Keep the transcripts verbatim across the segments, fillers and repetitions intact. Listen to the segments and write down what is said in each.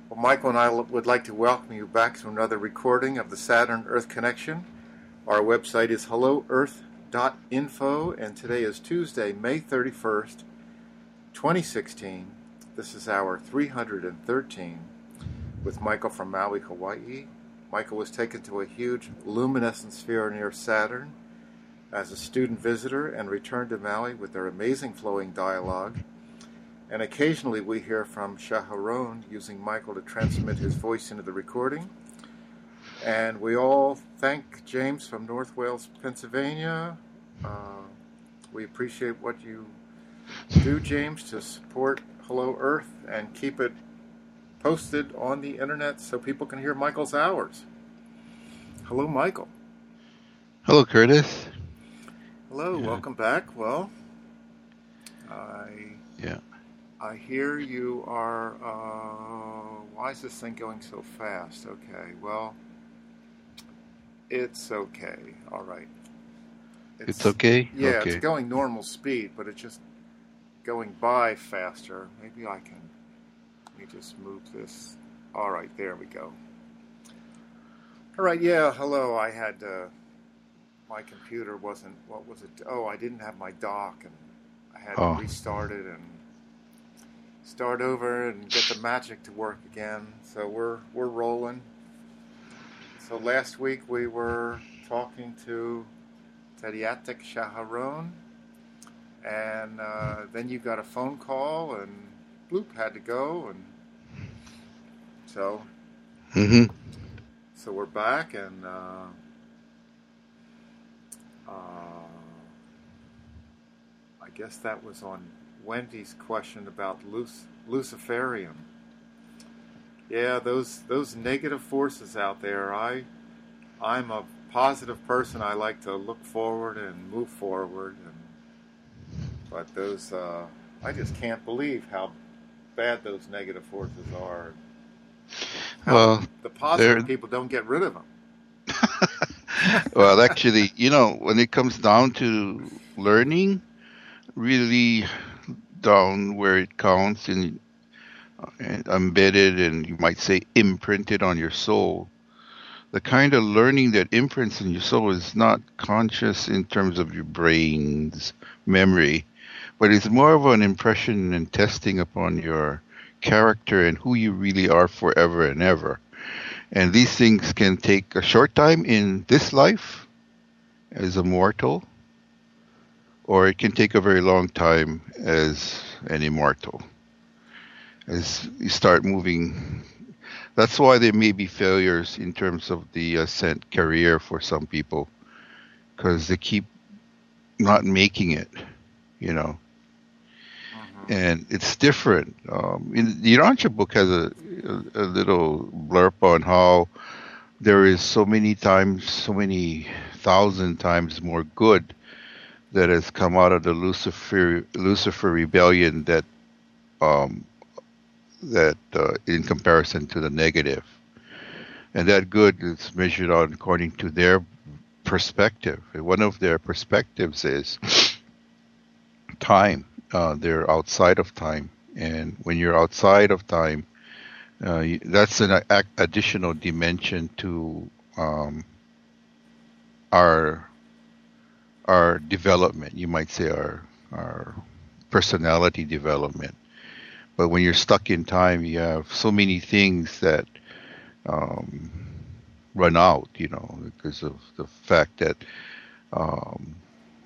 Well, Michael and I would like to welcome you back to another recording of the Saturn-Earth Connection. Our website is hello earth dot info, and today is Tuesday, May thirty-first, twenty sixteen. This is hour three hundred thirteen with Michael from Maui, Hawaii. Michael was taken to a huge luminescent sphere near Saturn as a student visitor and returned to Maui with their amazing flowing dialogue. And occasionally we hear from Shaharon using Michael to transmit his voice into the recording. And we all thank James from North Wales, Pennsylvania. Uh, we appreciate what you do, James, to support Hello Earth and keep it posted on the internet so people can hear Michael's hours. Hello, Michael. Hello, Curtis. Hello, Yeah. Welcome back. Well, I... Yeah. I hear you are, uh, why is this thing going so fast? Okay, well, it's okay, all right. It's, it's okay? Yeah, okay. It's going normal speed, but it's just going by faster. Maybe I can, let me just move this. All right, there we go. All right, yeah, hello, I had, uh, my computer wasn't, what was it? Oh, I didn't have my dock, and I had oh. to restart it, and start over and get the magic to work again. So we're we're rolling. So last week we were talking to Tediatic Shaharon, and uh, then you got a phone call, and bloop, had to go, and so mm-hmm. so we're back, and uh, uh, I guess that was on Wendy's question about Luc- Luciferium. Yeah, those those negative forces out there. I I'm a positive person. I like to look forward and move forward, and but those uh, I just can't believe how bad those negative forces are. How well, the positive people don't get rid of them. Well, actually, you know, when it comes down to learning, really down where it counts and, and embedded and you might say imprinted on your soul, the kind of learning that imprints in your soul is not conscious in terms of your brain's memory, but it's more of an impression and testing upon your character and who you really are forever and ever. And these things can take a short time in this life as a mortal, or it can take a very long time as an immortal. As you start moving, that's why there may be failures in terms of the ascent career for some people, because they keep not making it, you know. Mm-hmm. And it's different. Um, in the Urantia book has a, a, a little blurb on how there is so many times, so many thousand times more good that has come out of the Lucifer Lucifer rebellion that um, that uh, in comparison to the negative, and that good is measured on according to their perspective. And one of their perspectives is time. Uh, they're outside of time, and when you're outside of time, uh, that's an a- additional dimension to um, our. our development, you might say our our personality development. But when you're stuck in time, you have so many things that um, run out, you know, because of the fact that um,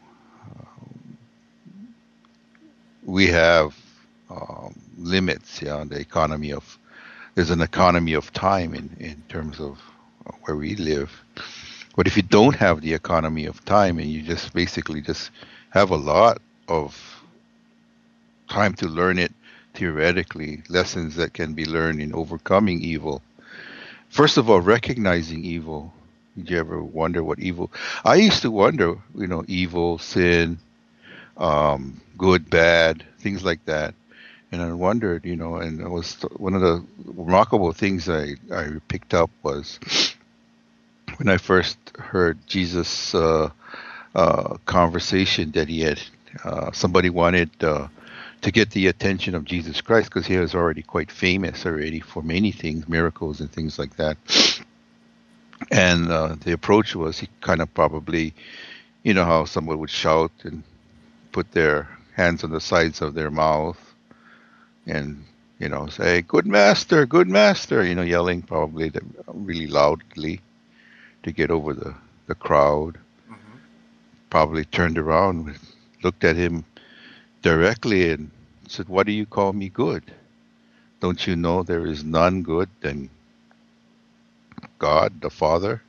we have um, limits, yeah, the economy of, there's an economy of time in, in terms of where we live. But if you don't have the economy of time and you just basically just have a lot of time to learn it theoretically, lessons that can be learned in overcoming evil. First of all, recognizing evil. Did you ever wonder what evil? I used to wonder, you know, evil, sin, um, good, bad, things like that. And I wondered, you know, and it was one of the remarkable things I, I picked up was when I first heard Jesus' uh, uh, conversation that he had, uh, somebody wanted uh, to get the attention of Jesus Christ, because he was already quite famous already for many things, miracles and things like that. And uh, the approach was he kind of probably, you know how someone would shout and put their hands on the sides of their mouth and, you know, say, "Good master, good master," you know, yelling probably really loudly to get over the, the crowd. Mm-hmm. Probably turned around, looked at him directly and said, "What do you call me good? Don't you know there is none good than God, the Father?"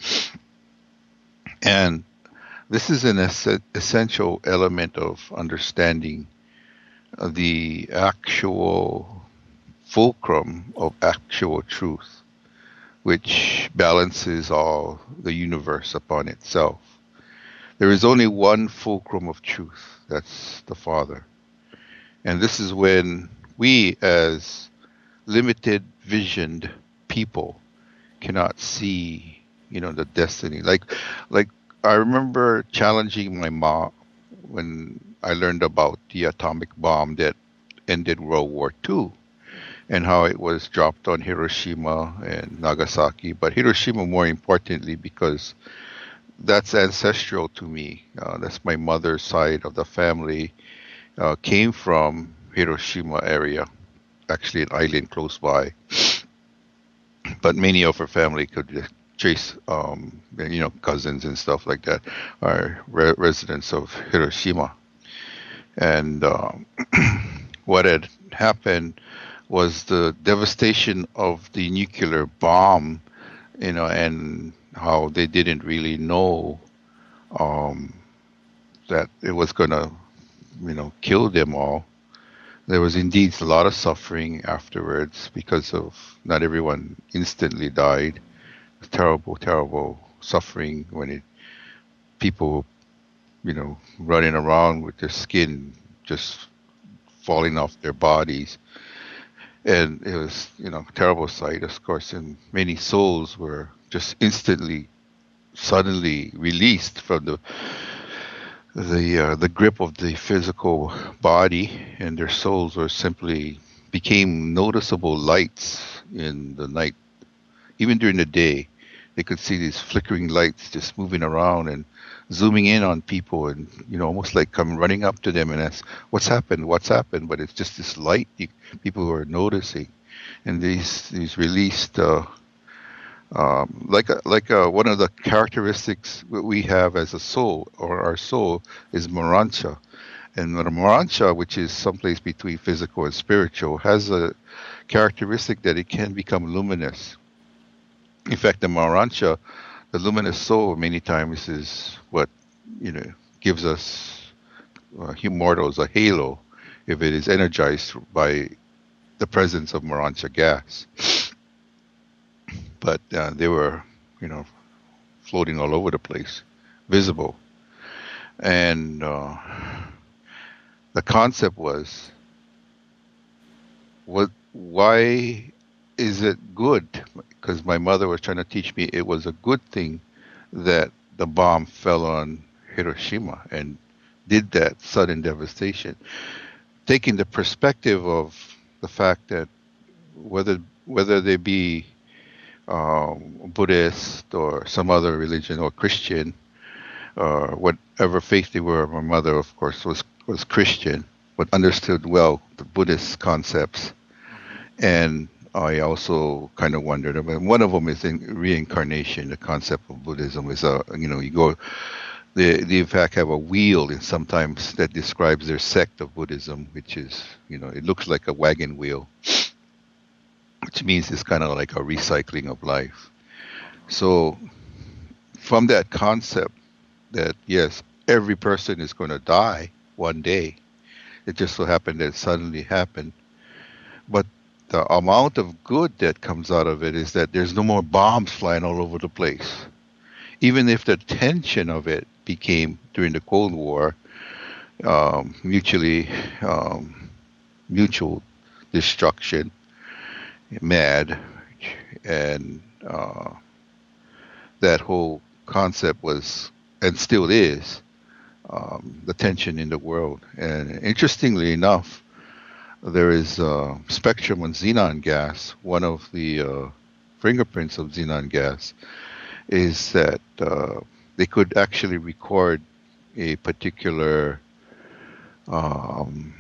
And this is an es- essential element of understanding the actual fulcrum of actual truth, which balances all the universe upon itself. There is only one fulcrum of truth, that's the Father. And this is when we, as limited visioned people, cannot see, you know, the destiny. Like, like I remember challenging my mom when I learned about the atomic bomb that ended World War Two and how it was dropped on Hiroshima and Nagasaki. But Hiroshima, more importantly, because that's ancestral to me. Uh, that's my mother's side of the family uh, came from Hiroshima area, actually an island close by. But many of her family could trace, um, you know, cousins and stuff like that are re- residents of Hiroshima. And uh, what had happened was the devastation of the nuclear bomb, you know, and how they didn't really know um, that it was going to, you know, kill them all. There was indeed a lot of suffering afterwards because of not everyone instantly died. Terrible, terrible suffering when it people, you know, running around with their skin just falling off their bodies. And it was, you know, a terrible sight, of course, and many souls were just instantly, suddenly released from the the uh, the grip of the physical body, and their souls were simply became noticeable lights in the night. Even during the day, they could see these flickering lights just moving around and zooming in on people, and, you know, almost like come running up to them and ask, "What's happened? What's happened?" But it's just this light you, people who are noticing, and these these released. Uh, Um, like a, like a, one of the characteristics that we have as a soul, or our soul, is Morancha. And the Morancha, which is someplace between physical and spiritual, has a characteristic that it can become luminous. In fact, the Morancha, the luminous soul, many times is what, you know, gives us uh, mortals a halo if it is energized by the presence of Morancha gas. But uh, they were, you know, floating all over the place, visible. And uh, the concept was, what? Why is it good? Because my mother was trying to teach me it was a good thing that the bomb fell on Hiroshima and did that sudden devastation. Taking the perspective of the fact that whether whether they be Um, Buddhist or some other religion or Christian or whatever faith they were. My mother, of course, was was Christian, but understood well the Buddhist concepts. And I also kind of wondered. I mean, one of them is in reincarnation. The concept of Buddhism is a, you know, you go, they, they in fact have a wheel, and sometimes that describes their sect of Buddhism, which is, you know, it looks like a wagon wheel, which means it's kind of like a recycling of life. So from that concept that, yes, every person is going to die one day, it just so happened that it suddenly happened. But the amount of good that comes out of it is that there's no more bombs flying all over the place. Even if the tension of it became, during the Cold War, um, mutually um, mutual destruction, mad, and uh, that whole concept was, and still is, um, the tension in the world. And interestingly enough, there is uh, spectrum on xenon gas. One of the uh, fingerprints of xenon gas is that uh, they could actually record a particular um,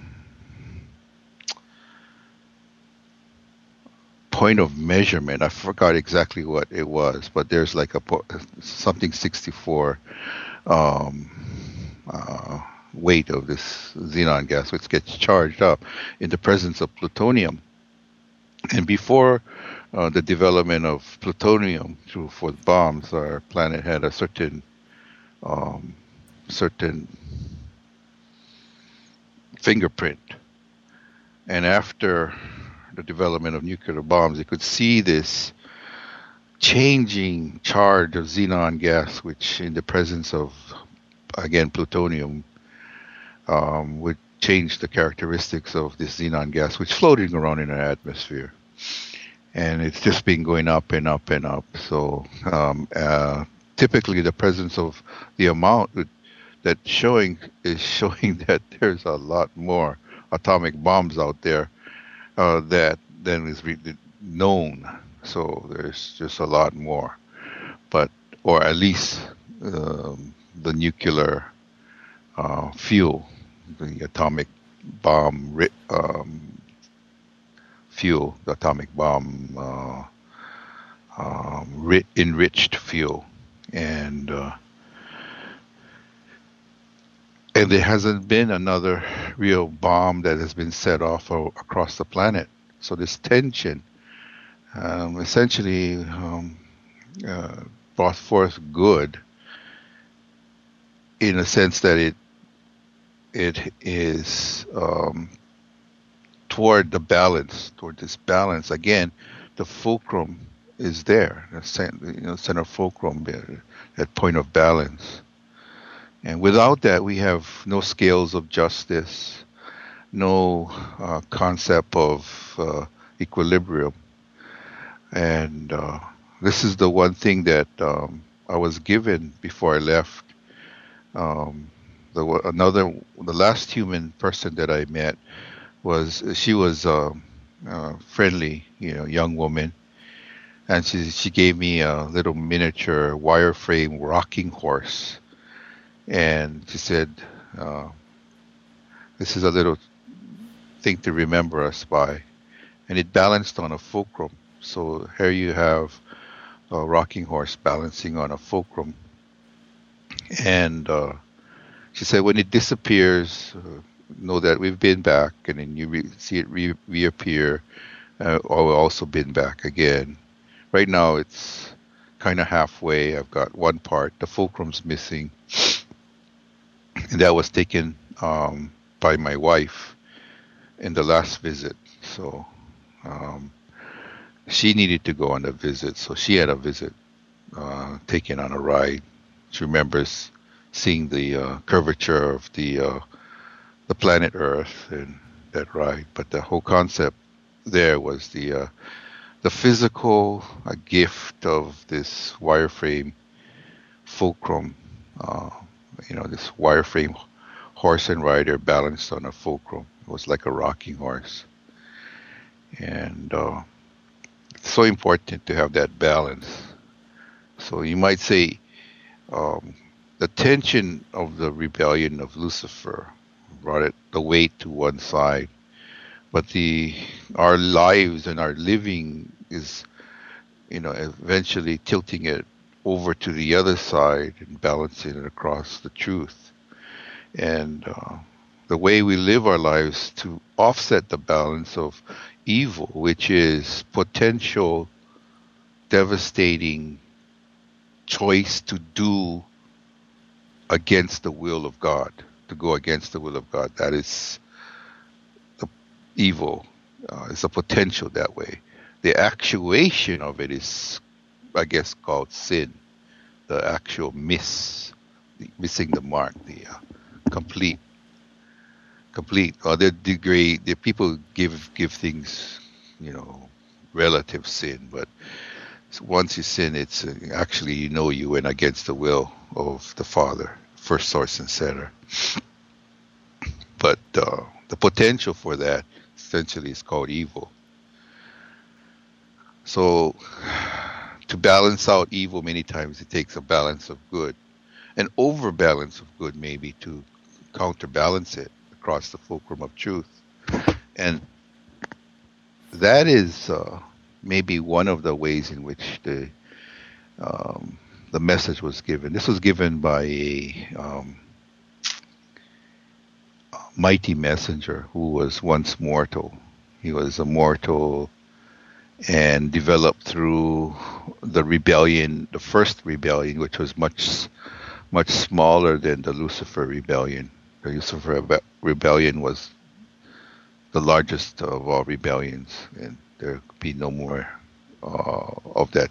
point of measurement. I forgot exactly what it was, but there's like a po- something sixty-four um, uh, weight of this xenon gas, which gets charged up in the presence of plutonium. And before uh, the development of plutonium to, for bombs, our planet had a certain um, certain fingerprint. And after the development of nuclear bombs, you could see this changing charge of xenon gas, which in the presence of, again, plutonium, um, would change the characteristics of this xenon gas, which floating around in our atmosphere. And it's just been going up and up and up. So um, uh, typically the presence of the amount that showing is showing that there's a lot more atomic bombs out there uh, that than is really known. So there's just a lot more, but or at least um, the nuclear uh, fuel, the atomic bomb ri- um, fuel, the atomic bomb uh, um, ri- enriched fuel, and uh, and there hasn't been another real bomb that has been set off o- across the planet. So this tension um, essentially um, uh, brought forth good in a sense that it it is um, toward the balance, toward this balance. Again, the fulcrum is there, the center, you know, center fulcrum, that point of balance. And without that, we have no scales of justice, no uh, concept of uh, equilibrium. And uh, this is the one thing that um, I was given before I left. Um, the another, the last human person that I met was she was a, a friendly, you know, young woman, and she she gave me a little miniature wireframe rocking horse. And she said, uh, this is a little thing to remember us by. And it balanced on a fulcrum. So here you have a rocking horse balancing on a fulcrum. And uh, she said, when it disappears, uh, know that we've been back. And then you re- see it re- reappear, uh, or we've also been back again. Right now it's kind of halfway. I've got one part. The fulcrum's missing. And that was taken um, by my wife in the last visit. So um, she needed to go on a visit. So she had a visit uh, taken on a ride. She remembers seeing the uh, curvature of the uh, the planet Earth in that ride. But the whole concept there was the uh, the physical uh, gift of this wireframe fulcrum. Uh, you know, this wireframe horse and rider balanced on a fulcrum. It was like a rocking horse. And uh, it's so important to have that balance. So you might say um, the tension of the rebellion of Lucifer brought it the weight to one side, but the our lives and our living is, you know, eventually tilting it over to the other side and balancing it across the truth. And uh, the way we live our lives to offset the balance of evil, which is potential devastating choice to do against the will of God, to go against the will of God. That is the evil. Uh, it's a potential that way. The actuation of it is, I guess, called sin. The actual miss, the missing the mark, the uh, complete, complete. Or the degree, the people give give things, you know, relative sin, but once you sin, it's uh, actually, you know, you went against the will of the Father, first source and center. But uh, the potential for that essentially is called evil. So to balance out evil, many times it takes a balance of good, an overbalance of good maybe to counterbalance it across the fulcrum of truth. And that is uh, maybe one of the ways in which the um, the message was given. This was given by a um, mighty messenger who was once mortal. He was a mortal and developed through the rebellion, the first rebellion, which was much, much smaller than the Lucifer rebellion. The Lucifer rebe- rebellion was the largest of all rebellions, and there could be no more uh, of that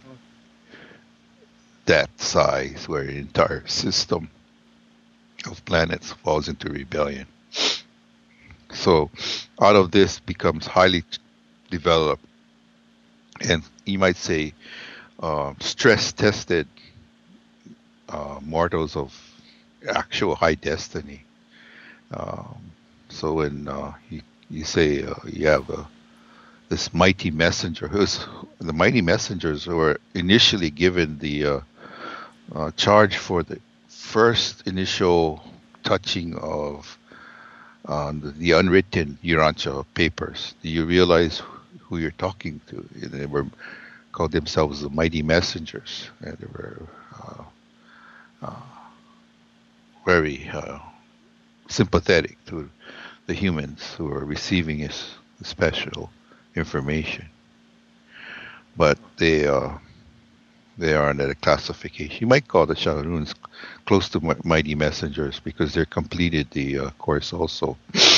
that size where an entire system of planets falls into rebellion. So out of this becomes highly developed, and you might say uh, stress-tested uh, mortals of actual high destiny. Um, so when uh, you, you say uh, you have a, this mighty messenger, who's the mighty messengers who were initially given the uh, uh, charge for the first initial touching of uh, the, the unwritten Urantia papers. Do you realize who you're talking to? They were called themselves the mighty messengers, and they were uh, uh, very uh, sympathetic to the humans who were receiving his special information. But they uh, they are under the classification. You might call the Shadowrunes close to mi- mighty messengers because they completed the uh, course also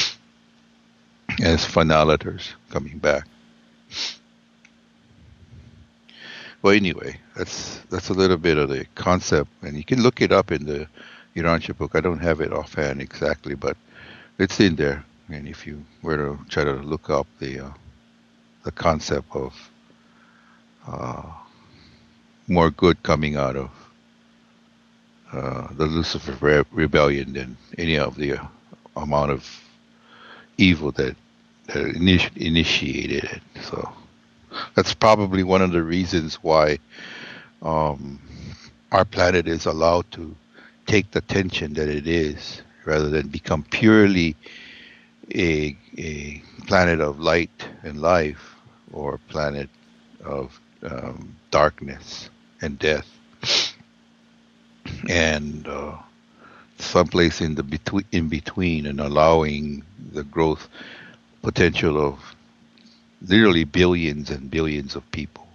as finaliters coming back. Well, anyway, that's that's a little bit of the concept, and you can look it up in the Urantia book. I don't have it offhand exactly, but it's in there. And if you were to try to look up the uh, the concept of uh, more good coming out of uh, the Lucifer re- rebellion than any of the uh, amount of evil that, that initi- initiated it. So that's probably one of the reasons why um, our planet is allowed to take the tension that it is, rather than become purely a, a planet of light and life, or a planet of um, darkness and death, and uh, someplace in the between, in between, and allowing the growth potential of literally billions and billions of people.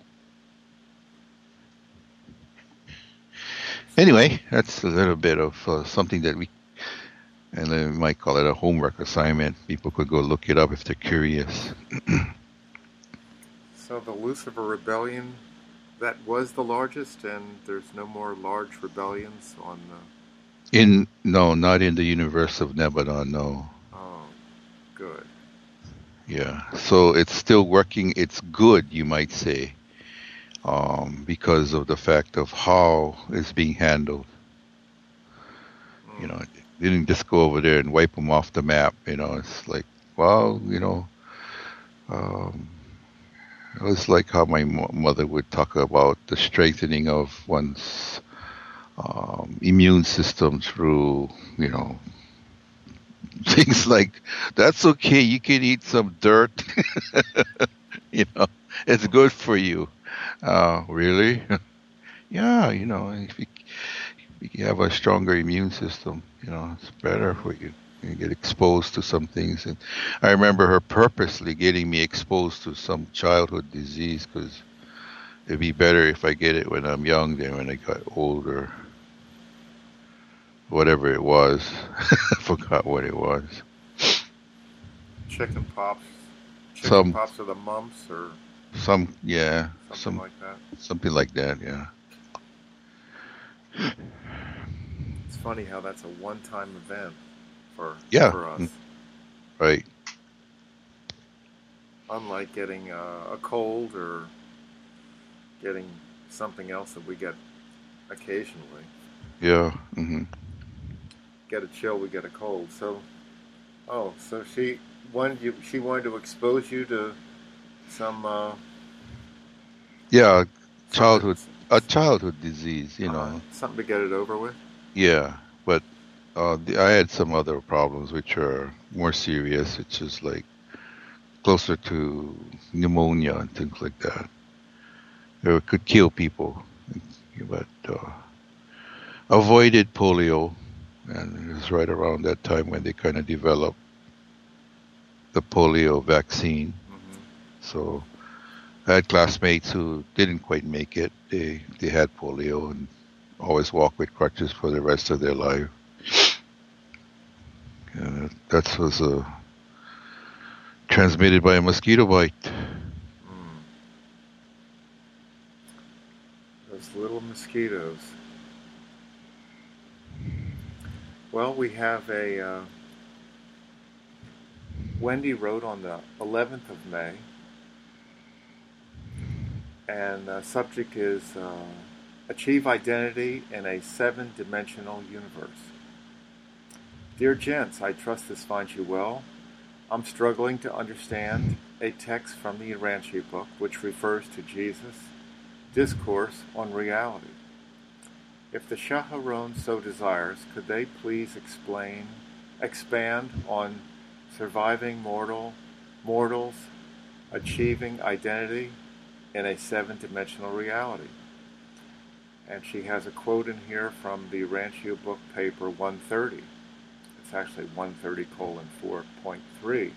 Anyway, that's a little bit of uh, something that we, and we might call it a homework assignment. People could go look it up if they're curious. So the Lucifer rebellion, that was the largest, and there's no more large rebellions on the... In no, not in the universe of Nebadon, no. Oh, good. Yeah, so it's still working. It's good, you might say, um, because of the fact of how it's being handled. Mm. You know, it didn't just go over there and wipe them off the map. You know, it's like, well, you know, um, it was like how my mo- mother would talk about the strengthening of one's um, immune system through, you know, things like, that's okay, you can eat some dirt. You know, it's good for you. Uh, really? Yeah, you know, if you, if you have a stronger immune system, you know, it's better for you. You get exposed to some things. And I remember her purposely getting me exposed to some childhood disease, because it'd be better if I get it when I'm young than when I got older. Whatever it was. I forgot what it was. Chicken pops. Chicken Some, pops or the mumps or some, yeah, something some, like that. something like that, yeah. It's funny how that's a one-time event for Yeah, for us. mm, right. Unlike getting uh, a cold or getting something else that we get occasionally. Yeah. hmm Get a chill, we get a cold. So, oh, so she one you she wanted to expose you to some uh, Yeah, something childhood, a childhood disease, you uh, know. something to get it over with. Yeah, but uh, the, I had some other problems which are more serious, which is like closer to pneumonia and things like that. It could kill people, but uh, avoided polio, and it was right around that time when they kind of developed the polio vaccine. Mm-hmm. So I had classmates who didn't quite make it. They they had polio and always walked with crutches for the rest of their life. Uh, that was uh, transmitted by a mosquito bite. Mm. Those little mosquitoes. Well, we have a uh, Wendy wrote on the eleventh of May, and the subject is uh, Achieve Identity in a Seven-Dimensional Universe. Dear gents, I trust this finds you well. I'm struggling to understand a text from the Urantia book which refers to Jesus' discourse on reality. If the Shaharon so desires, could they please explain, expand on surviving mortal, mortals achieving identity in a seven-dimensional reality? And she has a quote in here from the Urantia book paper one thirty. It's actually one thirty colon four point three.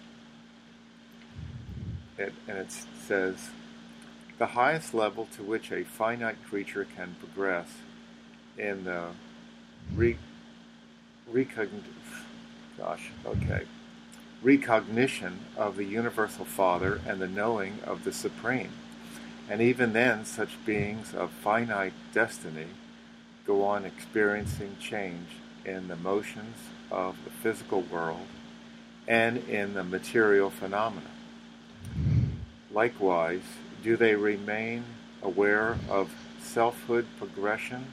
It, and it says, the highest level to which a finite creature can progress in the re, recogn, gosh, okay, recognition of the Universal Father and the knowing of the Supreme. And even then, such beings of finite destiny go on experiencing change in the motions of the physical world and in the material phenomena. Likewise, do they remain aware of selfhood progression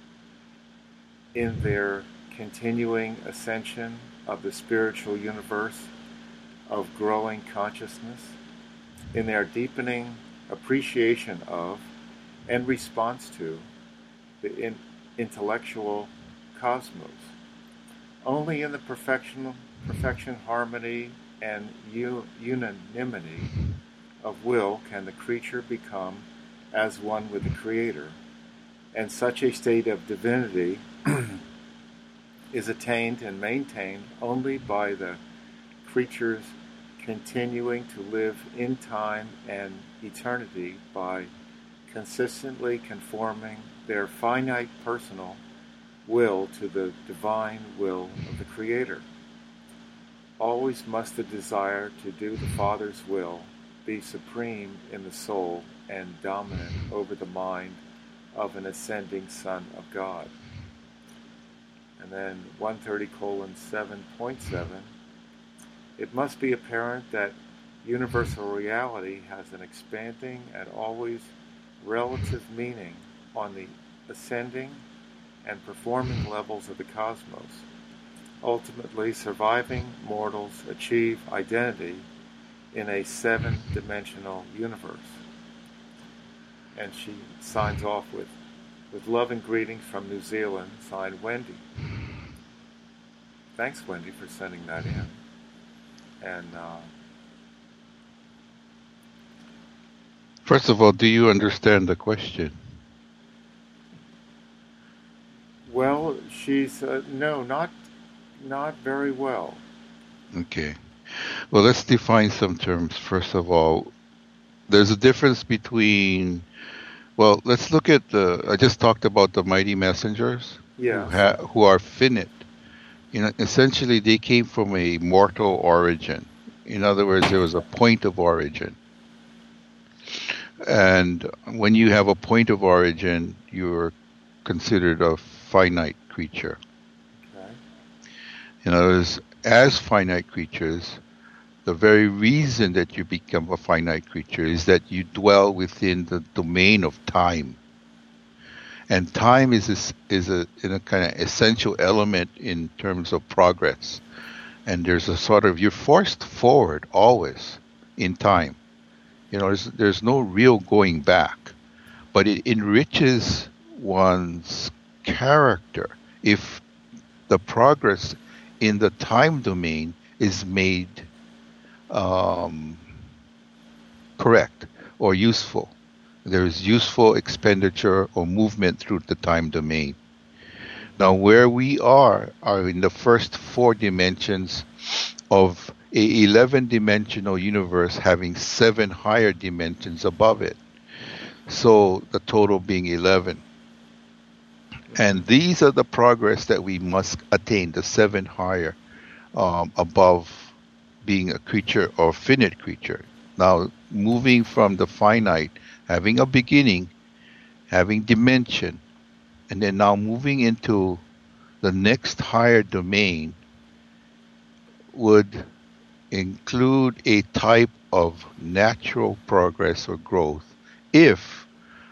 in their continuing ascension of the spiritual universe of growing consciousness, in their deepening appreciation of and response to the in intellectual cosmos? Only in the perfection, perfection, harmony, and unanimity of will can the creature become as one with the Creator, and such a state of divinity is attained and maintained only by the creatures continuing to live in time and eternity by consistently conforming their finite personal will to the divine will of the Creator. Always must the desire to do the Father's will be supreme in the soul and dominant over the mind of an ascending Son of God. And then one thirty colon seven point seven, it must be apparent that universal reality has an expanding and always relative meaning on the ascending and performing levels of the cosmos. Ultimately, surviving mortals achieve identity in a seven-dimensional universe. And she signs off with, with love and greetings from New Zealand, signed Wendy. Thanks, Wendy, for sending that in. And uh, First of all, do you understand the question? well, she's uh, no, not not very well. Okay. Well, let's define some terms. First of all, there's a difference between, well, let's look at the, I just talked about the mighty messengers Yeah. who, ha, who are finite. You know, essentially, they came from a mortal origin. In other words, there was a point of origin. And when you have a point of origin, you're considered a finite creature. Okay. In other words, as finite creatures, the very reason that you become a finite creature is that you dwell within the domain of time. And time is a, is a, in a kind of essential element in terms of progress. and there's a sort of, you're forced forward always in time. You know, there's, there's no real going back, but it enriches one's character if the progress in the time domain is made um, correct or useful. There is useful expenditure or movement through the time domain. Now, where we are are in the first four dimensions of a eleven-dimensional universe having seven higher dimensions above it. So the total being eleven. And these are the progress that we must attain, the seven higher um, above being a creature or finite creature. Now, moving from the finite, having a beginning, having dimension, and then now moving into the next higher domain would include a type of natural progress or growth if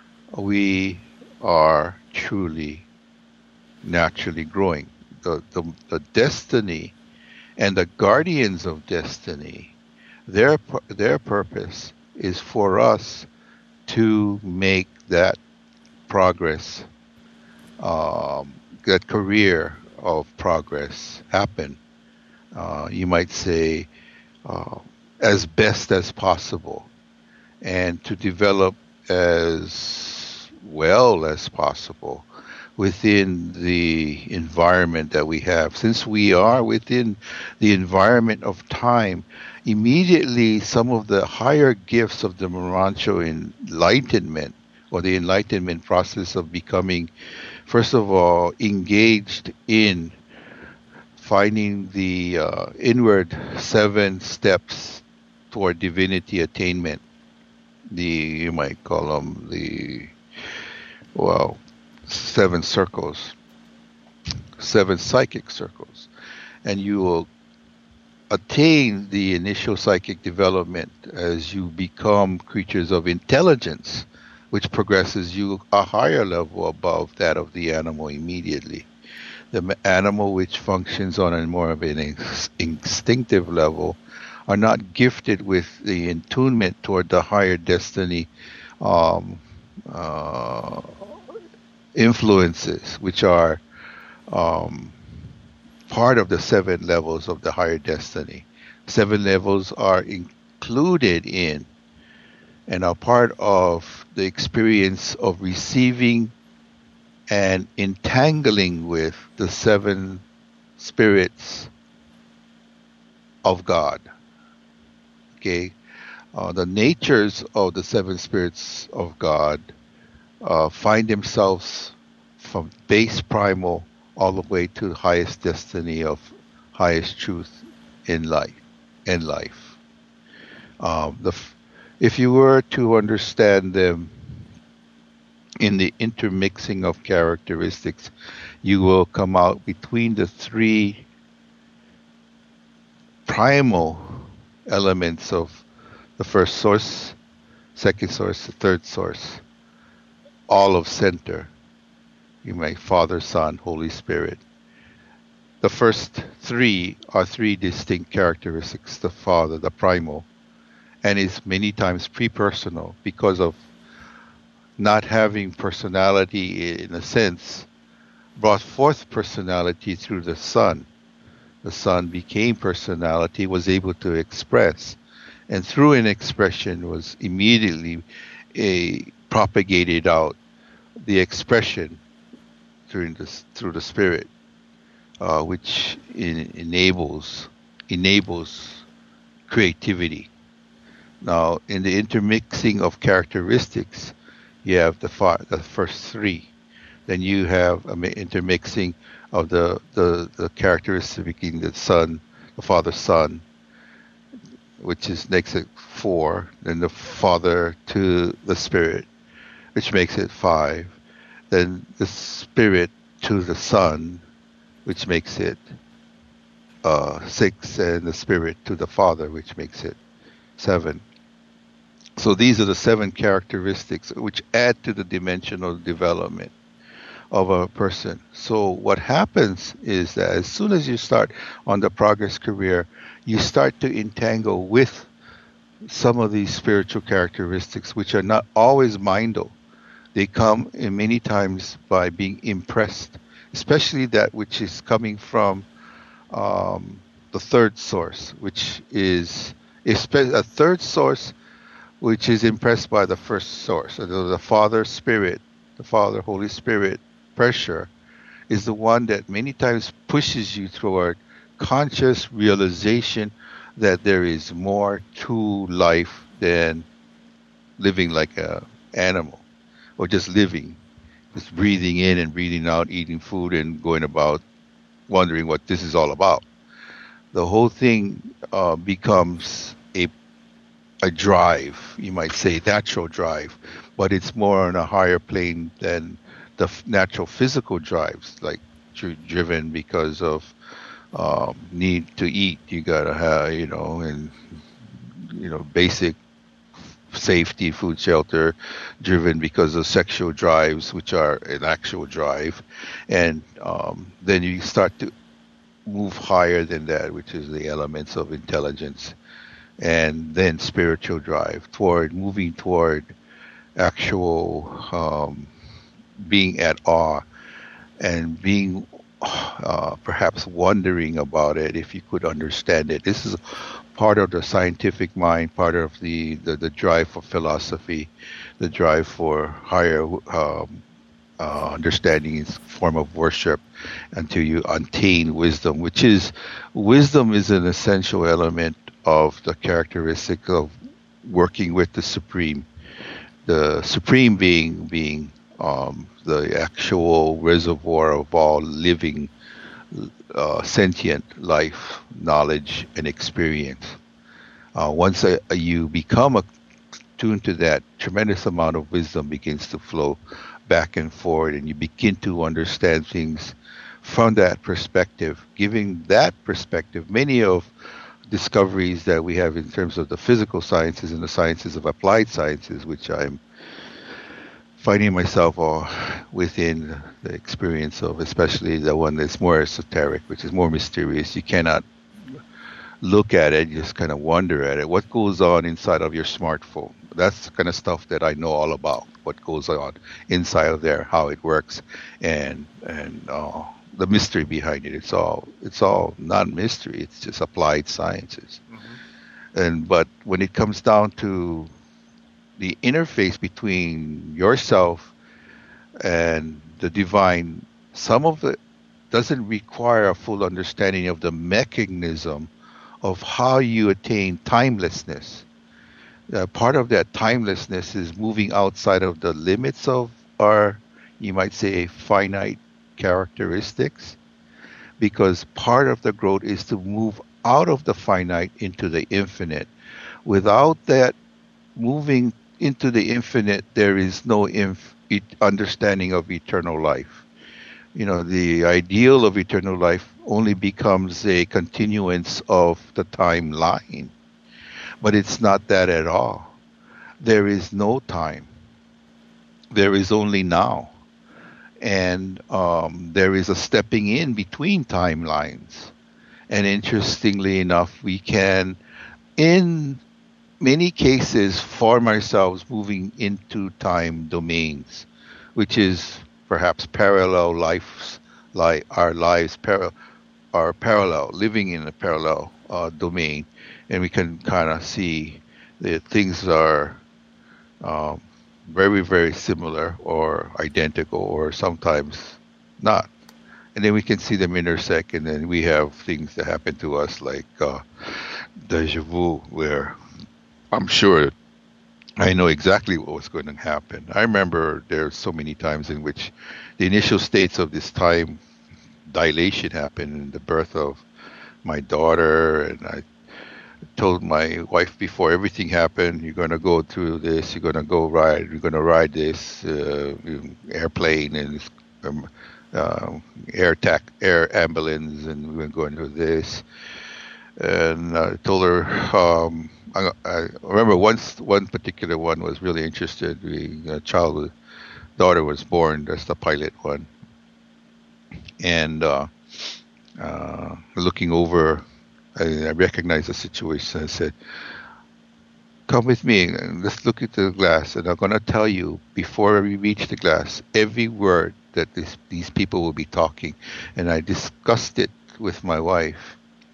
we are truly naturally growing. The, the, the destiny and the guardians of destiny, their their purpose is for us to make that progress, um, that career of progress happen. Uh, you might say uh, as best as possible, and to develop as well as possible within the environment that we have. Since we are within the environment of time, immediately some of the higher gifts of the Moroncho enlightenment, or the enlightenment process of becoming, first of all, engaged in finding the uh, inward seven steps toward divinity attainment. The, you might call them the, well, seven circles, seven psychic circles. And you will attain the initial psychic development as you become creatures of intelligence, which progresses you a higher level above that of the animal immediately. The animal, which functions on a more of an inst- instinctive level, are not gifted with the attunement toward the higher destiny um, uh, influences, which are um, part of the seven levels of the higher destiny. Seven levels are included in and are part of the experience of receiving and entangling with the seven spirits of God. Okay, uh, the natures of the seven spirits of God uh, find themselves from base primal all the way to the highest destiny of highest truth in life. In life, um, the if you were to understand them in the intermixing of characteristics, you will come out between the three primal elements of the first source, second source, the third source, all of center. You may Father, Son, Holy Spirit. The first three are three distinct characteristics. The Father, the primal, and is many times pre-personal because of not having personality in a sense, brought forth personality through the Son. The Son became personality, was able to express, and through an expression was immediately a, propagated out the expression through the, through the Spirit, uh, which in, enables enables creativity. Now, in the intermixing of characteristics, you have the, far, the first three. Then you have an intermixing of the, the, the characteristics between the Son, the Father, Son, which is makes it four. Then the Father to the Spirit, which makes it five. Then the Spirit to the Son, which makes it uh, six, and the Spirit to the Father, which makes it seven. So these are the seven characteristics which add to the dimensional development. of a person. So what happens is that as soon as you start on the progress career, you start to entangle with some of these spiritual characteristics, which are not always mindful. They come in many times by being impressed, especially that which is coming from um, the third source, which is espe- a third source which is impressed by the first source. So the, the Father Spirit, the Father Holy Spirit pressure is the one that many times pushes you toward conscious realization that there is more to life than living like a animal or just living, just breathing in and breathing out, eating food and going about wondering what this is all about. The whole thing uh, becomes a a drive, you might say, natural drive, but it's more on a higher plane than the f- natural physical drives, like dri- driven because of um, need to eat. You gotta have, you know, and you know, basic safety, food, shelter, driven because of sexual drives, which are an actual drive, and um, then you start to move higher than that, which is the elements of intelligence and then spiritual drive toward moving toward actual um, being at awe and being uh, perhaps wondering about it if you could understand it. This is part of the scientific mind, part of the, the, the drive for philosophy, the drive for higher um, uh, understanding is form of worship until you attain wisdom, which is wisdom is an essential element of the characteristic of working with the supreme, the supreme being being um, the actual reservoir of all living uh, sentient life, knowledge, and experience. Uh, once uh, you become attuned to that, tremendous amount of wisdom begins to flow back and forward, and you begin to understand things from that perspective. Giving that perspective, many of discoveries that we have in terms of the physical sciences and the sciences of applied sciences, which I'm finding myself uh, within the experience of, especially the one that's more esoteric, which is more mysterious. You cannot look at it, you just kind of wonder at it. What goes on inside of your smartphone? That's the kind of stuff that I know all about. What goes on inside of there, how it works, and and uh, the mystery behind it. It's all it's all not mystery. It's just applied sciences. Mm-hmm. And but when it comes down to the interface between yourself and the divine, some of it doesn't require a full understanding of the mechanism of how you attain timelessness. Uh, part of that timelessness is moving outside of the limits of our, you might say, finite characteristics, because part of the growth is to move out of the finite into the infinite. Without that moving into the infinite, there is no inf- understanding of eternal life. You know, the ideal of eternal life only becomes a continuance of the timeline, but it's not that at all. There is no time. There is only now. And um, there is a stepping in between timelines. And interestingly enough, we can, in many cases, form ourselves moving into time domains, which is perhaps parallel lives, like our lives para- are parallel, living in a parallel uh, domain, and we can kind of see that things are um, very, very similar or identical, or sometimes not. And then we can see them intersect, and then we have things that happen to us like uh, deja vu, where I'm sure I know exactly what was going to happen. I remember there's so many times in which the initial states of this time dilation happened in the birth of my daughter, and I told my wife before everything happened, you're going to go through this, you're going to go ride, you're going to ride this uh, airplane and um, uh, air tac, air ambulance, and we're going to do this. And I told her, um, I, I remember once one particular one was really interested. We, a child, daughter was born. That's the pilot one. And uh, uh, looking over, I, I recognized the situation. I said, come with me and let's look at the glass. And I'm going to tell you, before we reach the glass, every word that this, these people will be talking. And I discussed it with my wife.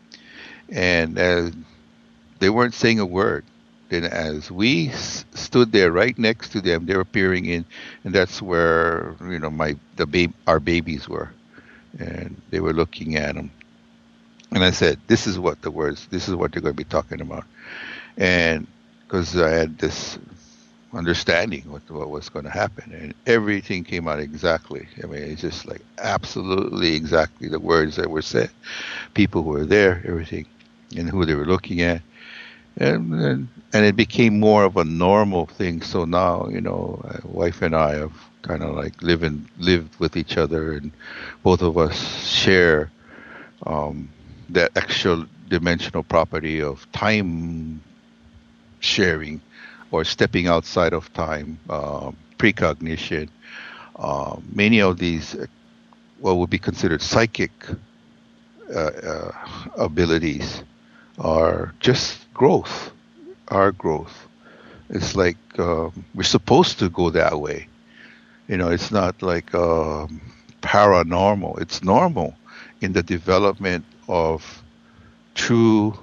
And uh, they weren't saying a word. Then as we s- stood there right next to them, they were peering in. And that's where, you know, my the ba- our babies were. And they were looking at them. And I said, this is what the words, this is what they're going to be talking about. And because I had this understanding what what was going to happen, and everything came out exactly. I mean, it's just like absolutely exactly the words that were said. People who were there, everything, and who they were looking at, and and, and it became more of a normal thing. So now, you know, my wife and I have kind of like living lived with each other, and both of us share um, that extra dimensional property of time sharing or stepping outside of time, uh, precognition. Uh, many of these, uh, what would be considered psychic uh, uh, abilities, are just growth, our growth. It's like um, we're supposed to go that way. You know, it's not like um, paranormal. It's normal in the development of true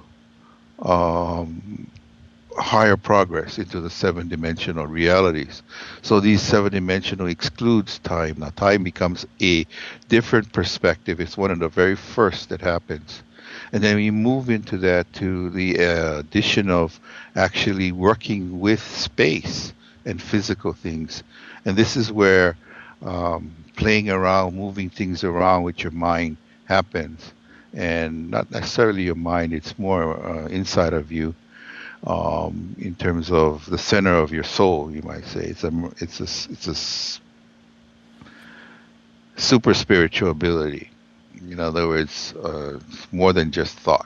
um, higher progress into the seven dimensional realities. So these seven dimensional excludes time. Now time becomes a different perspective. It's one of the very first that happens. And then we move into that to the uh, addition of actually working with space and physical things. And this is where um, playing around, moving things around with your mind happens. And not necessarily your mind, it's more uh, inside of you. Um, in terms of the center of your soul, you might say it's a it's a it's a s- super spiritual ability. In other words, uh, it's more than just thought.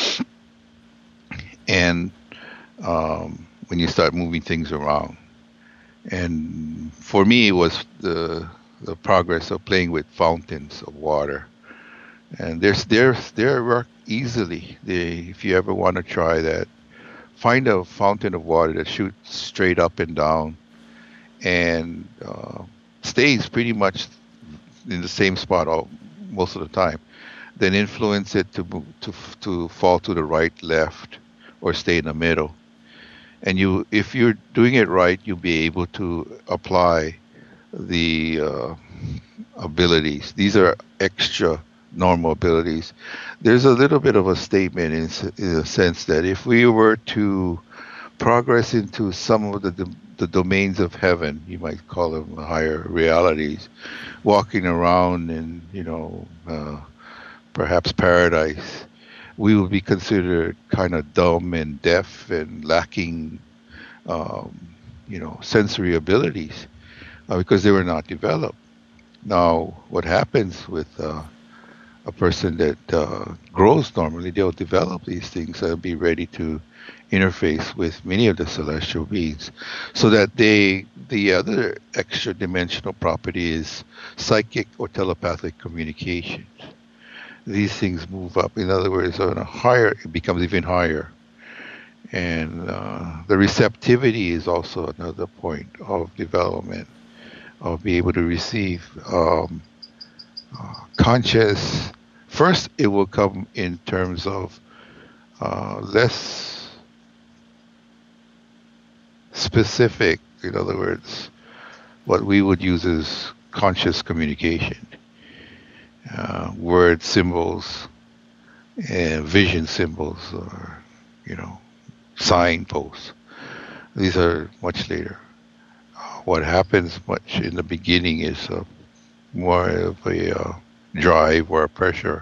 And um, when you start moving things around, and for me, it was the the progress of playing with fountains of water. And there's there's there work easily. They, if you ever want to try that, find a fountain of water that shoots straight up and down and uh, stays pretty much in the same spot all, most of the time. Then influence it to move, to to fall to the right, left, or stay in the middle. And you, if you're doing it right, you'll be able to apply the uh, abilities. These are extra normal abilities. There's a little bit of a statement in, s- in a sense that if we were to progress into some of the, the the domains of heaven, you might call them higher realities, walking around in, you know, uh, perhaps paradise, we would be considered kind of dumb and deaf and lacking, um, you know, sensory abilities uh, because they were not developed. Now, what happens with uh, a person that uh, grows normally, they'll develop these things and be ready to interface with many of the celestial beings. So that they, the other extra dimensional property is psychic or telepathic communication. These things move up. In other words, on a higher, it becomes even higher. And uh, the receptivity is also another point of development, of being able to receive um, uh, conscious. First, it will come in terms of uh, less specific, in other words, what we would use as conscious communication, uh, word symbols and vision symbols, or, you know, signposts. These are much later. Uh, what happens much in the beginning is uh, more of a uh, drive or a pressure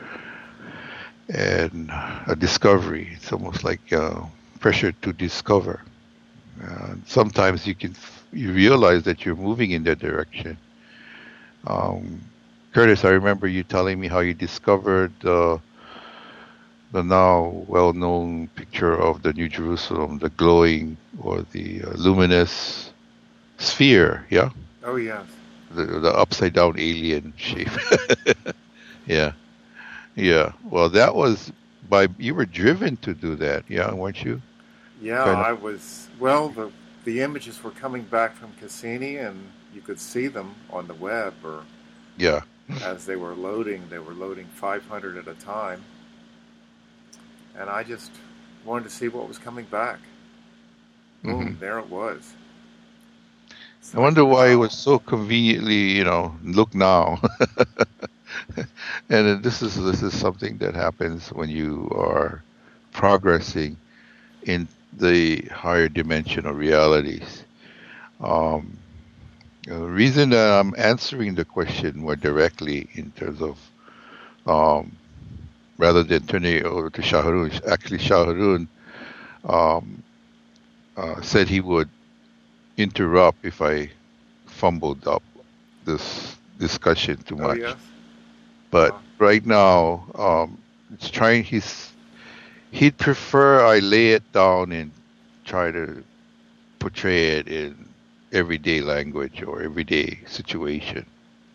and a discovery. It's almost like uh, pressure to discover. Uh, sometimes you can you realize that you're moving in that direction. Um, Curtis, I remember you telling me how you discovered uh, the now well-known picture of the New Jerusalem, the glowing or the uh, luminous sphere. Yeah. Oh, yes. the, the upside down alien shape. Yeah, yeah. Well, that was by you were driven to do that, yeah, weren't you? Yeah, Trying to, I was. Well, the the images were coming back from Cassini, and you could see them on the web, or yeah. as they were loading, they were loading five hundred at a time, and I just wanted to see what was coming back. Hmm. Boom, there it was. It's I like, wonder why it wow. was so conveniently, you know, look now. And then this is this is something that happens when you are progressing in the higher dimensional realities. Um, the reason that I'm answering the question more directly in terms of um, rather than turning it over to Shaharun, actually Shaharun um, uh, said he would interrupt if I fumbled up this discussion too Oh, much. yes? But Uh-huh. right now, um, it's trying. He's he'd prefer I lay it down and try to portray it in everyday language or everyday situation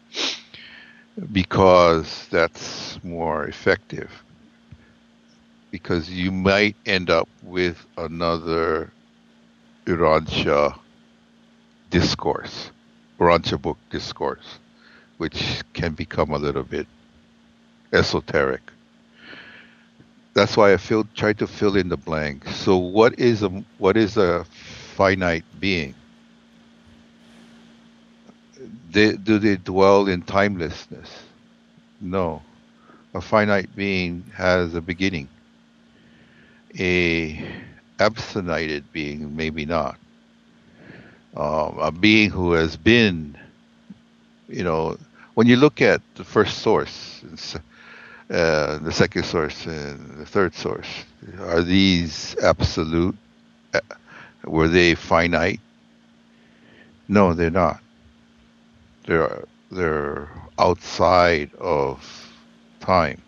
because that's more effective. Because you might end up with another Urantia discourse, Urantia book discourse, which can become a little bit esoteric. That's why I feel try to fill in the blank. So what is a what is a finite being? They, do they dwell in timelessness? No. A finite being has a beginning. A absonited being, maybe not. Um, a being who has been, you know, when you look at the first source, uh, the second source, and the third source, are these absolute? Uh, Were they finite? No, they're not. They're they're outside of time.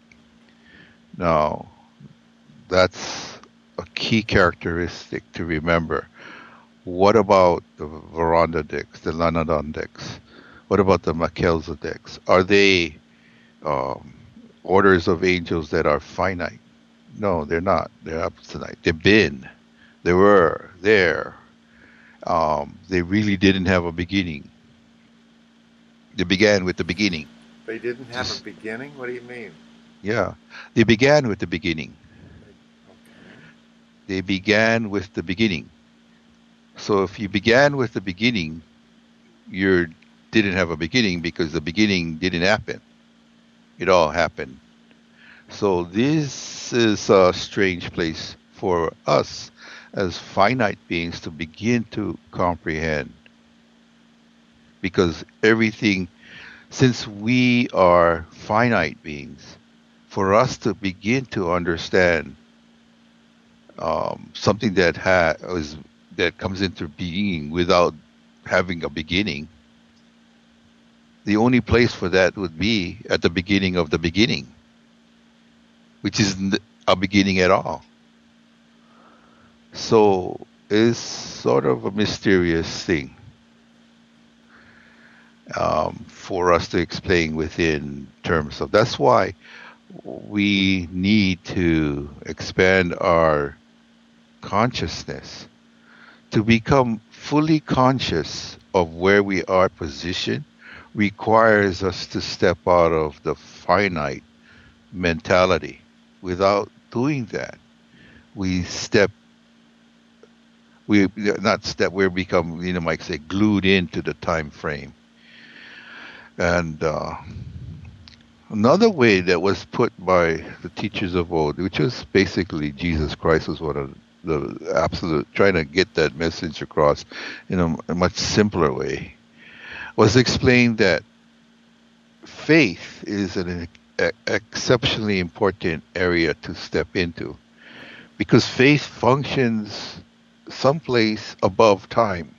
Now, that's a key characteristic to remember. What about the Verandadics, the Lanadondics? What about the Melchizedeks? Are they um, orders of angels that are finite? No, they're not. They're absolute. They've been. They were there. Um, they really didn't have a beginning. They began with the beginning. They didn't have a Just beginning? What do you mean? yeah, they began with the beginning. Okay. They began with the beginning. So if you began with the beginning, you didn't have a beginning because the beginning didn't happen. It all happened. So this is a strange place for us as finite beings to begin to comprehend. Because everything, since we are finite beings, for us to begin to understand um, something that ha- is, that comes into being without having a beginning, the only place for that would be at the beginning of the beginning, which isn't a beginning at all. So it's sort of a mysterious thing um, for us to explain within terms of. That's why we need to expand our consciousness to become fully conscious of where we are positioned. Requires us to step out of the finite mentality. Without doing that, we step, we not step, we become, you know, might say, glued into the time frame. And uh, another way that was put by the teachers of old, which was basically Jesus Christ was one of the absolute, trying to get that message across in a, a much simpler way, was explained that faith is an e- exceptionally important area to step into because faith functions someplace above time.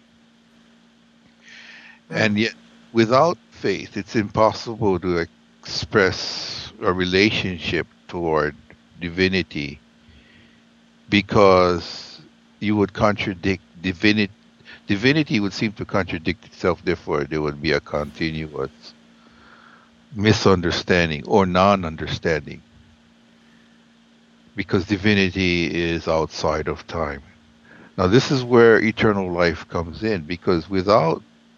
Hmm. And yet, without faith, it's impossible to express a relationship toward divinity because you would contradict divinity. Divinity would seem to contradict itself, therefore there would be a continuous misunderstanding or non-understanding, because divinity is outside of time. Now this is where eternal life comes in, because without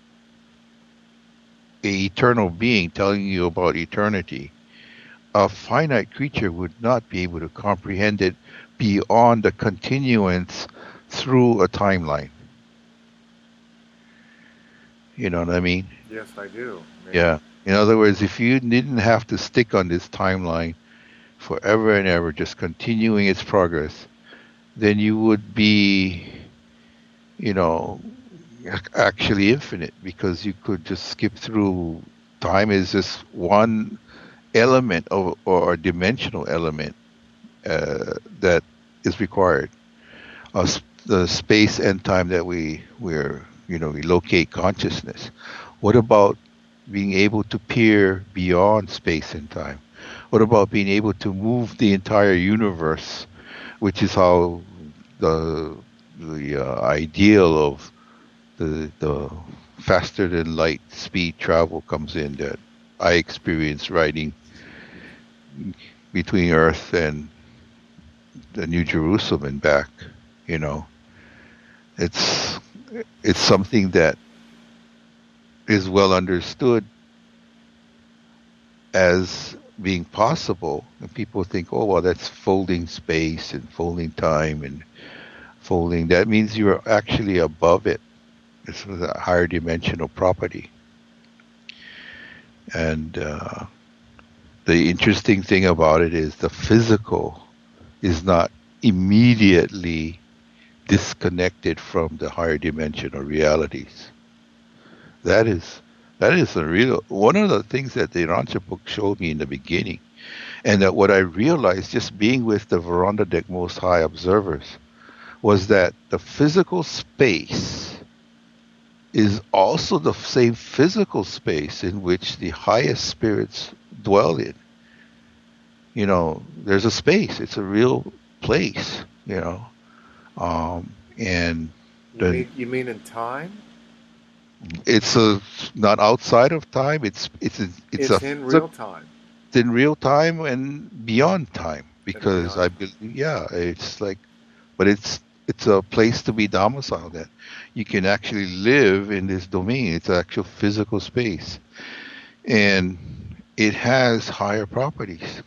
a eternal being telling you about eternity, a finite creature would not be able to comprehend it beyond the continuance through a timeline. You know what I mean? Yes, I do. Maybe. Yeah. In other words, if you didn't have to stick on this timeline forever and ever, just continuing its progress, then you would be, you know, actually infinite, because you could just skip through. Time is just one element of, or a dimensional element uh, that is required. Uh, the space and time that we we're you know we locate consciousness. What about being able to peer beyond space and time? What about being able to move the entire universe, which is how the the uh, ideal of the the faster than light speed travel comes in, that I experience riding between Earth and the New Jerusalem and back. You know, it's it's something that is well understood as being possible, and people think, oh well, that's folding space and folding time and folding. That means you're actually above it. It's a higher dimensional property. And uh, the interesting thing about it is the physical is not immediately disconnected from the higher dimensional realities. That is that is a real one of the things that the Urantia book showed me in the beginning, and that what I realized just being with the Veranda Deck Most High observers was that the physical space is also the same physical space in which the highest spirits dwell in. You know, there's a space. It's a real place, you know. Um, and You the, mean, you mean in time? it's a, not outside of time. It's it's a, It's it's, a, in it's a- real time. it's in real time and beyond time, because beyond. I believe, yeah, it's like, but it's it's a place to be domiciled at. You can actually live in this domain. It's actual physical space, and it has higher properties.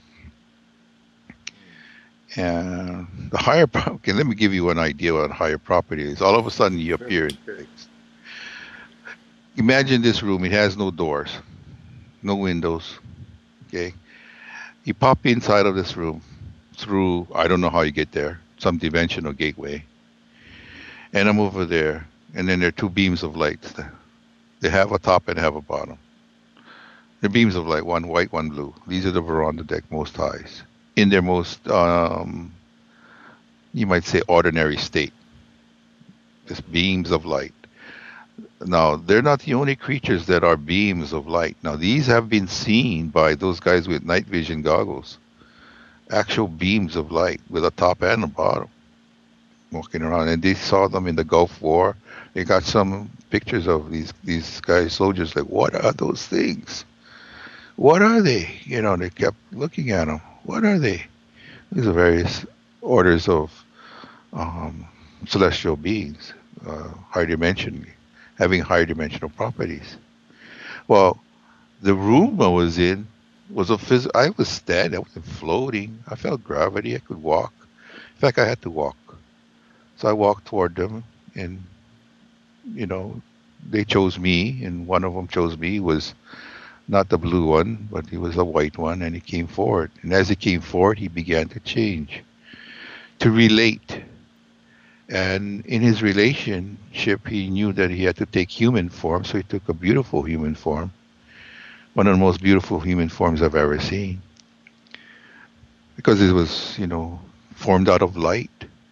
And the higher, pro- okay, let me give you an idea what higher property is. All of a sudden, you appear in Sure. things. Imagine this room. It has no doors, no windows. Okay, you pop inside of this room through, I don't know how you get there, some dimensional gateway, and I'm over there, and then there are two beams of light. They have a top and have a bottom. They're beams of light, one white, one blue. These are the Veranda Deck Most Highs in their most, um, you might say, ordinary state. Just beams of light. Now, they're not the only creatures that are beams of light. Now, these have been seen by those guys with night vision goggles. Actual beams of light with a top and a bottom walking around. And they saw them in the Gulf War. They got some pictures of these, these guys, soldiers, like, what are those things? What are they? You know, they kept looking at them. What are they? These are various orders of um, celestial beings, uh, higher dimension, having higher dimensional properties. Well, the room I was in was a phys- I was standing, I wasn't floating. I felt gravity. I could walk. In fact, I had to walk. So I walked toward them, and, you know, they chose me, and one of them chose me. He was not the blue one, but he was a white one, and he came forward. And as he came forward, he began to change, to relate. And in his relationship, he knew that he had to take human form, so he took a beautiful human form, one of the most beautiful human forms I've ever seen, because it was, you know, formed out of light.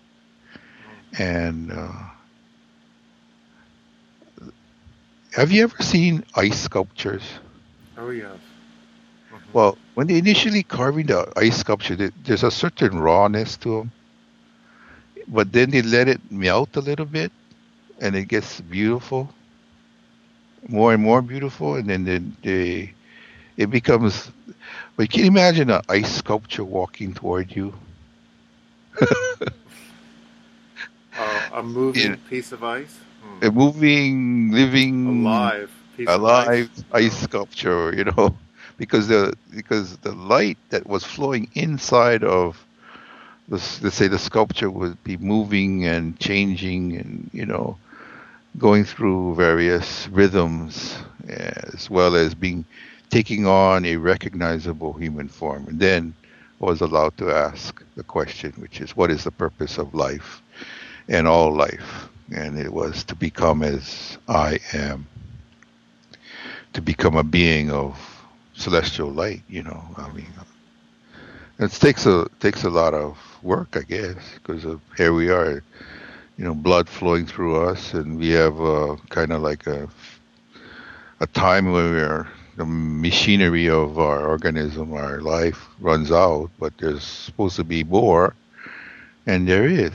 And uh, have you ever seen ice sculptures? Oh, yes. Mhm. Well, when they initially carving the ice sculpture, there- there's a certain rawness to them, but then they let it melt a little bit and it gets beautiful, more and more beautiful, and then the, the it becomes. But can you imagine an ice sculpture walking toward you? Uh, a moving In piece of ice? Hmm. a moving, living, Alive piece of ice? alive ice Oh. sculpture, you know, because the because the light that was flowing inside of the, let's say the sculpture would be moving and changing, and you know, going through various rhythms, as well as being taking on a recognizable human form, and then was allowed to ask the question, which is, what is the purpose of life and all life? And it was to become as I am, to become a being of celestial light. You know, I mean, it takes a takes a lot of work, I guess, because of here we are, you know, blood flowing through us, and we have uh, kind of like a a time where we're, the machinery of our organism, our life runs out, but there's supposed to be more, and there is,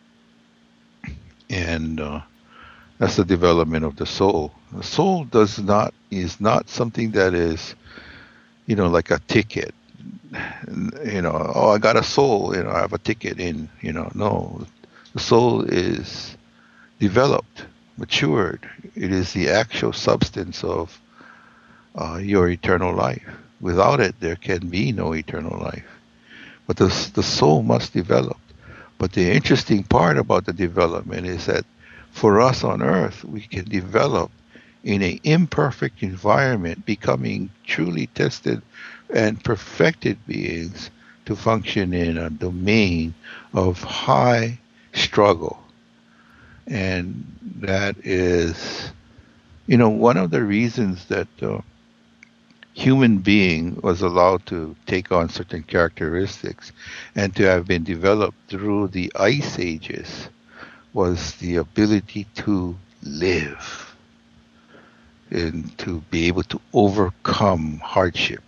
and uh, that's the development of the soul. The soul does not is not something that is, you know, like a ticket. You know, oh, I got a soul. You know, I have a ticket in. You know, no, the soul is developed, matured. It is the actual substance of uh, your eternal life. Without it, there can be no eternal life. But the the soul must develop. But the interesting part about the development is that for us on earth, we can develop in an imperfect environment, becoming truly tested and perfected beings to function in a domain of high struggle. And that is, you know, one of the reasons that uh, human being was allowed to take on certain characteristics and to have been developed through the ice ages was the ability to live and to be able to overcome hardship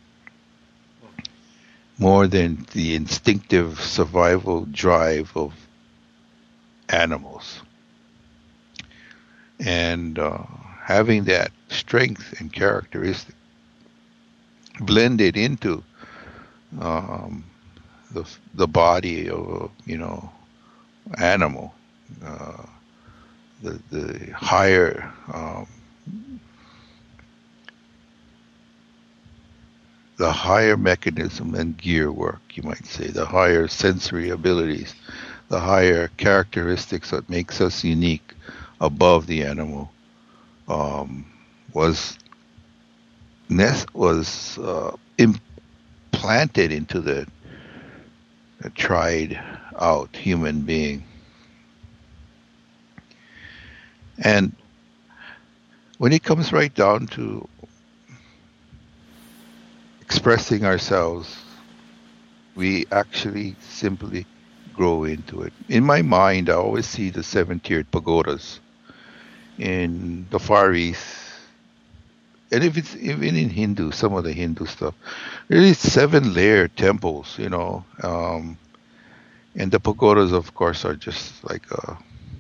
more than the instinctive survival drive of animals. And uh, having that strength and characteristic blended into um, the the body of a, you know, animal, uh, the the higher um, the higher mechanism and gear work, you might say, the higher sensory abilities, the higher characteristics that makes us unique above the animal, um, was nest was uh, implanted into the, the tried out human being. And when it comes right down to expressing ourselves, we actually simply grow into it. In my mind, I always see the seven-tiered pagodas in the Far East, and if it's even in Hindu, some of the Hindu stuff, there is seven-layered temples, you know, um, and the pagodas, of course, are just like a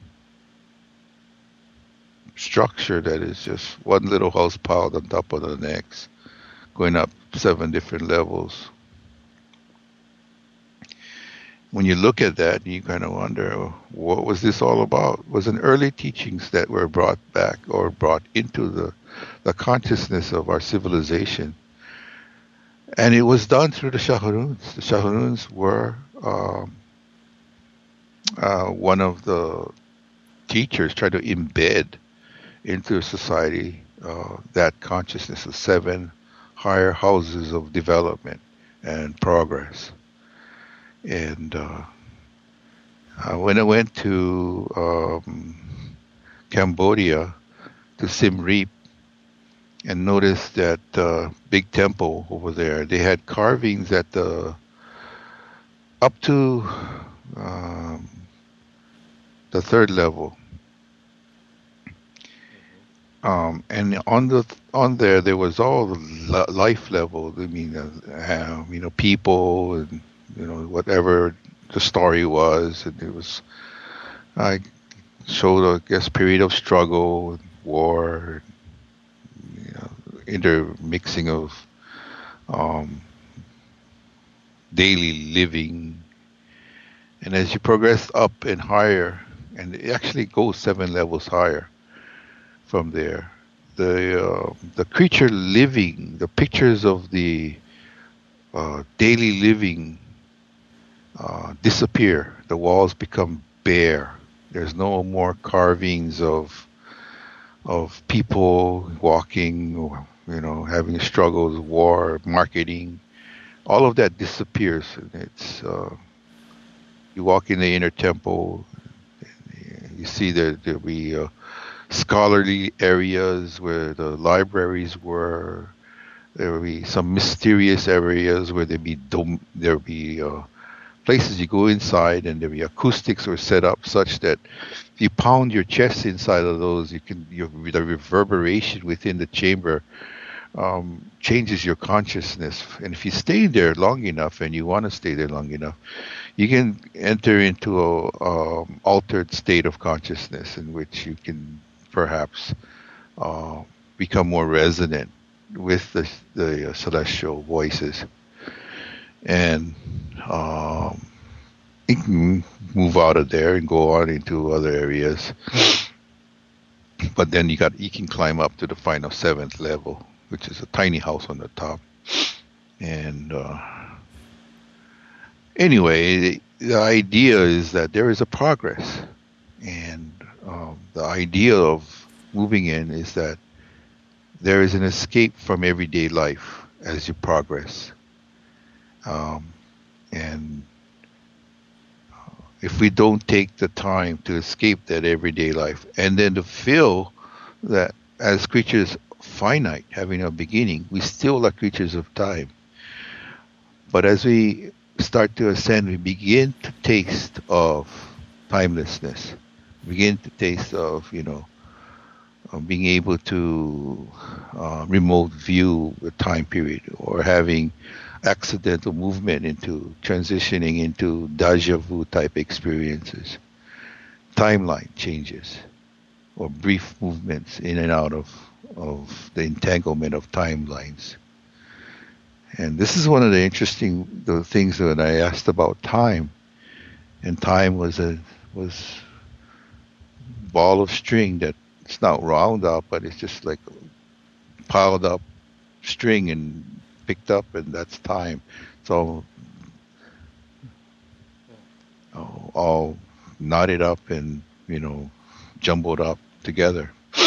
structure that is just one little house piled on top of the next, going up seven different levels. When you look at that, you kind of wonder, what was this all about? It was an early teachings that were brought back or brought into the, the consciousness of our civilization. And it was done through the Shaharuns. The Shaharuns were um, uh, one of the teachers trying to embed into society uh, that consciousness of seven higher houses of development and progress. And uh, uh, when I went to um, Cambodia, to Siem Reap, and noticed that uh, big temple over there, they had carvings at the up to um, the third level. Um, and on the on there, there was all the life level. I mean, uh, you know, people and, you know, whatever the story was, and it was, I showed, I guess, period of struggle, war, you know, intermixing of um, daily living. And as you progress up and higher, and it actually goes seven levels higher from there, the uh, the creature living, the pictures of the uh, daily living uh, disappear. The walls become bare. There's no more carvings of of people walking, or, you know, having struggles, war, marketing. All of that disappears. And it's uh, you walk in the inner temple, you see that there'll be uh, scholarly areas where the libraries were. There will be some mysterious areas where there'll be dom- there'll be uh, places you go inside, and there'll be acoustics are set up such that if you pound your chest inside of those, you can you, the reverberation within the chamber um, changes your consciousness. And if you stay there long enough, and you want to stay there long enough, you can enter into a um, altered state of consciousness in which you can perhaps uh, become more resonant with the, the uh, celestial voices, and um, you can move out of there and go on into other areas. But then you got you can climb up to the final seventh level, which is a tiny house on the top. And uh, anyway, the, the idea is that there is a progress, and um, the idea of moving in is that there is an escape from everyday life as you progress. Um, and uh, if we don't take the time to escape that everyday life, and then to feel that as creatures finite, having a beginning, we still are creatures of time. But as we start to ascend, we begin to taste of timelessness, begin to taste of, you know, Uh, being able to uh, remote view the time period, or having accidental movement into transitioning into deja vu type experiences, timeline changes, or brief movements in and out of, of the entanglement of timelines. And this is one of the interesting the things that I asked about time, and time was a was ball of string that it's not round up, but it's just like piled up string and picked up, and that's time. So all, all knotted up and, you know, jumbled up together,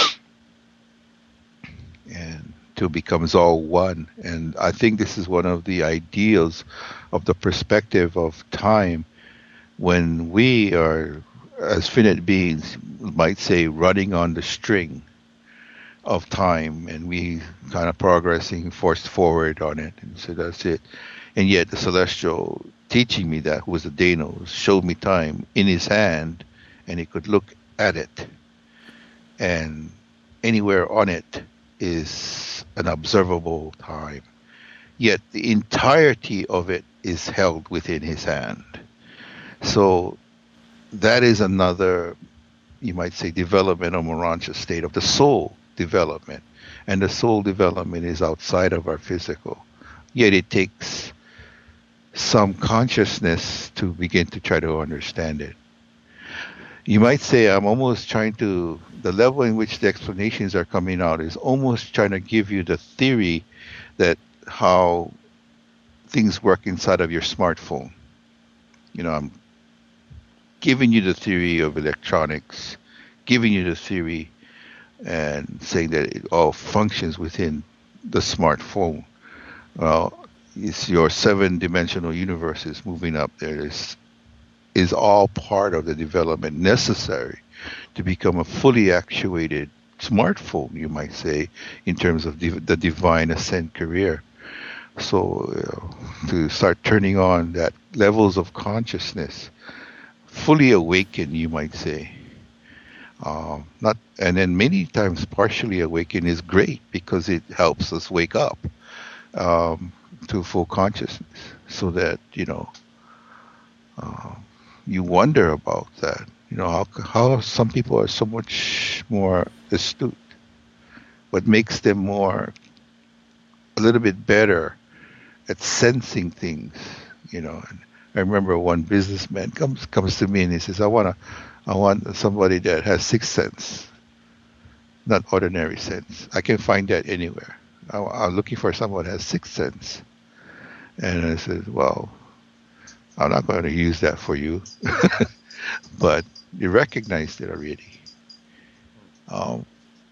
and till becomes all one. And I think this is one of the ideals of the perspective of time, when we are, as finite beings, might say, running on the string of time, and we kind of progressing, forced forward on it. And so that's it. And yet the celestial teaching me that, who was a Dano, showed me time in his hand, and he could look at it, and anywhere on it is an observable time. Yet the entirety of it is held within his hand. So that is another, you might say, development of Morancha state of the soul development. And the soul development is outside of our physical. Yet it takes some consciousness to begin to try to understand it. You might say I'm almost trying to, the level in which the explanations are coming out is almost trying to give you the theory that how things work inside of your smartphone. You know, I'm giving you the theory of electronics, giving you the theory and saying that it all functions within the smartphone. Well, it's your seven-dimensional universe is moving up there. This is all part of the development necessary to become a fully actuated smartphone, you might say, in terms of div- the divine ascent career. So uh, to start turning on that levels of consciousness, fully awakened, you might say. Um, not, and then many times partially awakened is great because it helps us wake up um, to full consciousness, so that, you know, uh, you wonder about that. You know, how, how some people are so much more astute. What makes them more, a little bit better at sensing things, you know. And I remember one businessman comes comes to me and he says, I wanna I want somebody that has sixth sense, not ordinary sense. I can find that anywhere. I, I'm looking for someone that has sixth sense. And I said, well, I'm not going to use that for you. But you recognized it already. Um,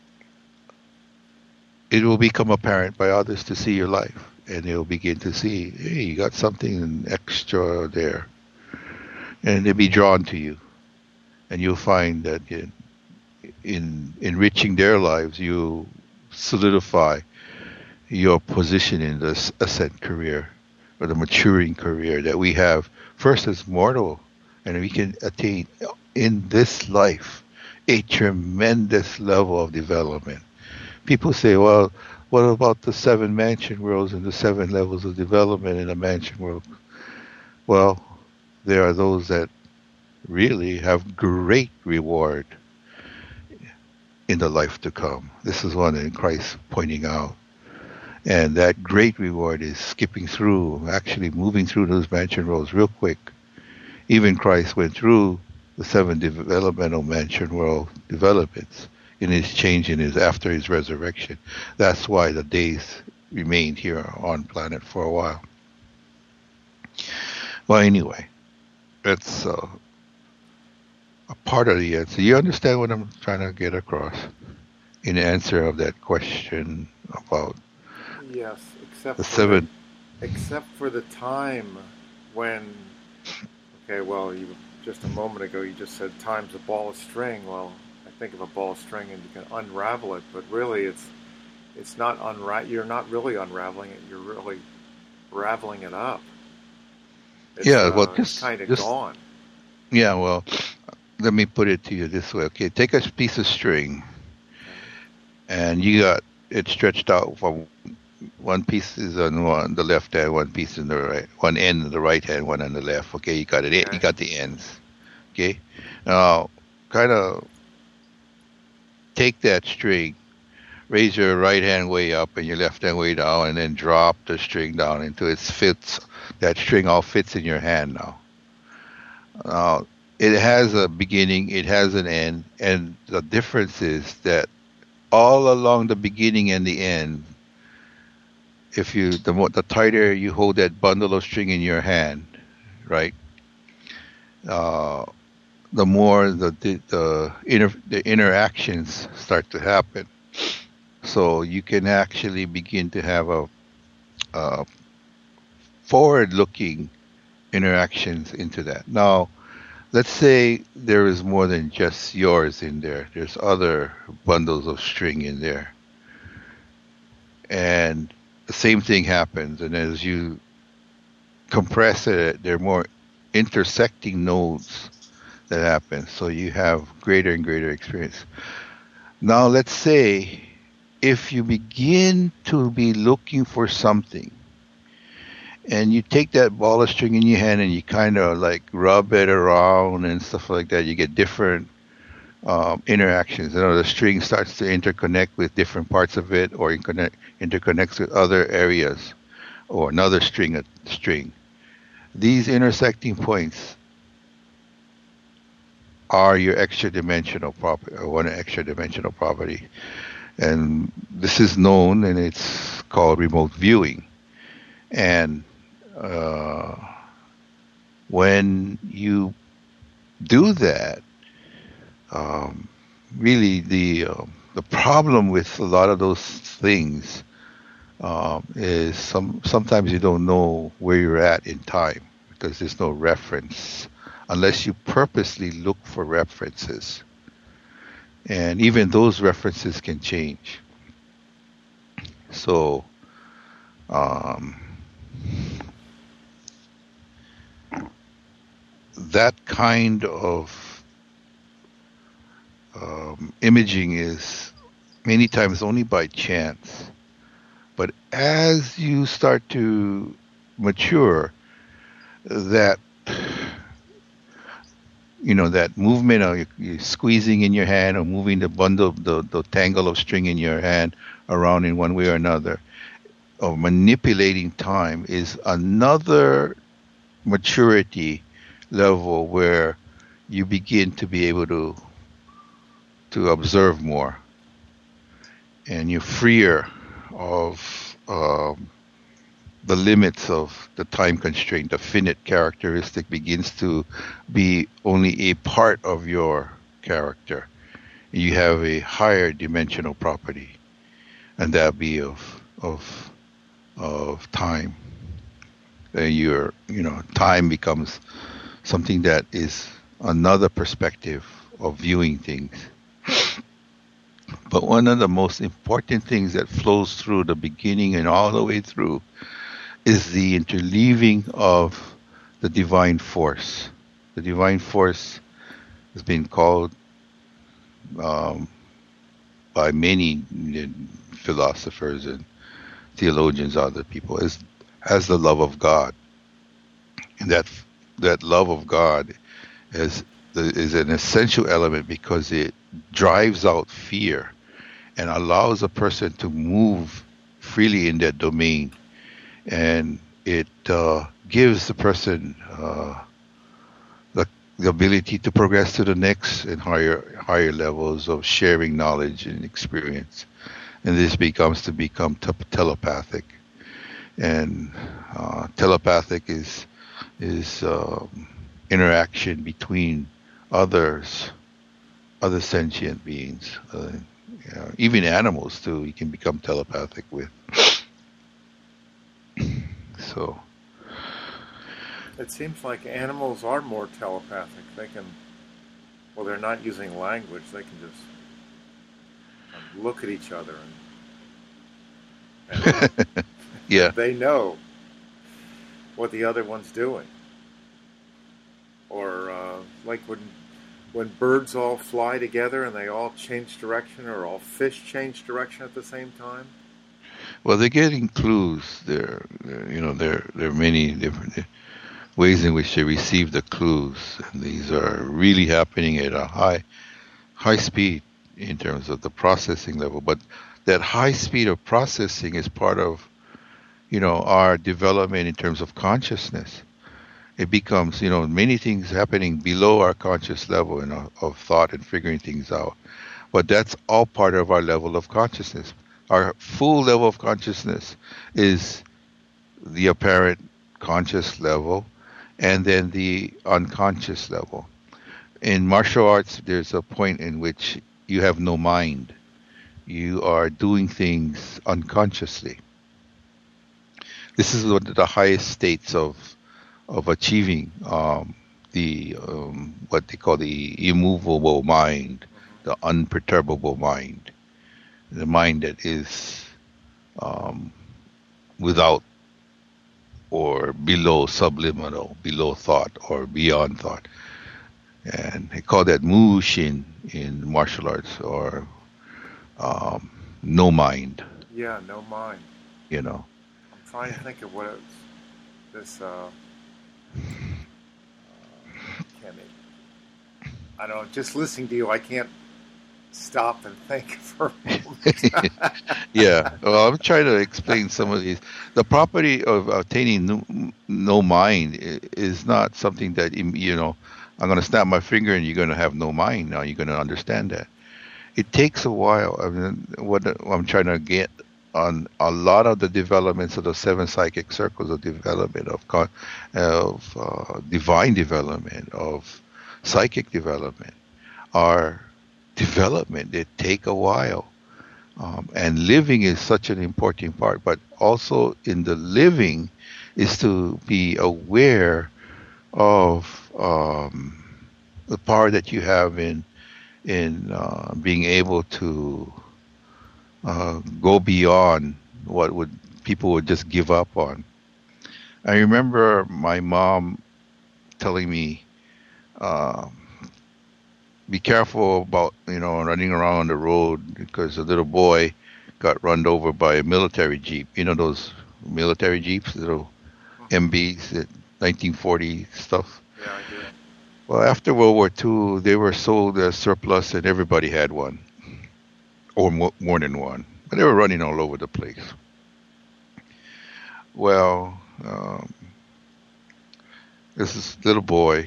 it will become apparent by others to see your life. And they'll begin to see, hey, you got something extra there. And they'll be drawn to you. And you'll find that in, in enriching their lives, you solidify your position in this ascent career or the maturing career that we have first as mortal, and we can attain in this life a tremendous level of development. People say, well, what about the seven mansion worlds and the seven levels of development in a mansion world? Well, there are those that really have great reward in the life to come. This is one in Christ pointing out. And that great reward is skipping through, actually moving through those mansion worlds real quick. Even Christ went through the seven developmental mansion world developments in his change in his after his resurrection. That's why the days remained here on planet for a while. Well, anyway, that's uh, a part of the answer. You understand what I'm trying to get across in answer of that question about yes, except the for seven. The, except for the time when, okay, well, you just a moment ago you just said time's a ball of string. Well, I think of a ball of string and you can unravel it, but really it's it's not unra- You're not really unraveling it. You're really raveling it up. It's, Yeah, well, uh, just kind of just gone. yeah, well, let me put it to you this way. Okay, take a piece of string, and you got it stretched out from one piece is on one the left hand, one piece in the right, one end on the right hand, one on the left. Okay, you got it. Okay. You got the ends. Okay, now kind of take that string, raise your right hand way up and your left hand way down, and then drop the string down until it fits. That string all fits in your hand now. Now it has a beginning, it has an end, and the difference is that all along the beginning and the end, if you the more the tighter you hold that bundle of string in your hand, right, uh, the more the the, the inter the interactions start to happen. So you can actually begin to have a, a forward-looking interactions into that. Now, let's say there is more than just yours in there. There's other bundles of string in there. And the same thing happens. And as you compress it, there are more intersecting nodes that happen. So you have greater and greater experience. Now, let's say if you begin to be looking for something, and you take that ball of string in your hand and you kind of like rub it around and stuff like that, you get different um, interactions. You know, the string starts to interconnect with different parts of it, or interconnect, interconnects with other areas, or another string a string. These intersecting points are your extra dimensional property, or one extra dimensional property. And this is known, and it's called remote viewing. And uh, when you do that, um, really the uh, the problem with a lot of those things um, is some sometimes you don't know where you're at in time because there's no reference unless you purposely look for references, and even those references can change. So. Um, that kind of um, imaging is many times only by chance. But as you start to mature, that you know, that movement of you, you squeezing in your hand or moving the bundle, the, the tangle of string in your hand around in one way or another, or manipulating time is another maturity level where you begin to be able to to observe more, and you're freer of um, the limits of the time constraint. The finite characteristic begins to be only a part of your character. You have a higher dimensional property, and that be of of of time. And your you know time becomes something that is another perspective of viewing things. But one of the most important things that flows through the beginning and all the way through is the interleaving of the divine force. The divine force has been called um, by many philosophers and theologians, other people, as as the love of God. And that that love of God is the, is an essential element because it drives out fear and allows a person to move freely in that domain, and it uh, gives the person uh, the, the ability to progress to the next and higher higher levels of sharing knowledge and experience. And this becomes to become te- telepathic, and uh, telepathic is is um, interaction between others, other sentient beings, uh, you know, even animals too. You can become telepathic with. So It seems like animals are more telepathic. They can, well, they're not using language. They can just um, look at each other and, and yeah, they know what the other one's doing. Or uh, like when when birds all fly together and they all change direction, or all fish change direction at the same time. well, they're getting clues. There, you know, there there are many different ways in which they receive the clues, and these are really happening at a high high speed in terms of the processing level. But that high speed of processing is part of, you know, our development in terms of consciousness. It becomes, you know, many things happening below our conscious level and of, of thought and figuring things out. But that's all part of our level of consciousness. Our full level of consciousness is the apparent conscious level and then the unconscious level. In martial arts, there's a point in which you have no mind. You are doing things unconsciously. This is one of the highest states of of achieving um, the um, what they call the immovable mind, the unperturbable mind, the mind that is um, without or below subliminal, below thought or beyond thought. And they call that Mushin in martial arts, or um, no mind. Yeah, no mind. You know. I'm trying to think of what it's this. Uh, Can't even, I don't know, just listening to you, I can't stop and think for a moment. Yeah, well, I'm trying to explain some of these. The property of attaining no, no mind is not something that, you know, I'm going to snap my finger and you're going to have no mind. Now you're going to understand that. It takes a while. I mean, what I'm trying to get on a lot of the developments of the seven psychic circles of development of con- of uh, divine development, of psychic development, are development. They take a while, um, and living is such an important part. But also in the living is to be aware of um, the power that you have in in uh, being able to Uh, go beyond what would people would just give up on. I remember my mom telling me, uh, "Be careful about you know running around on the road because a little boy got run over by a military jeep. You know those military jeeps, little M Bs, that nineteen forty stuff. Yeah, I do. Well, after World War Two, they were sold as surplus, and everybody had one, or mo- more than one. But they were running all over the place. Well, um, this is little boy.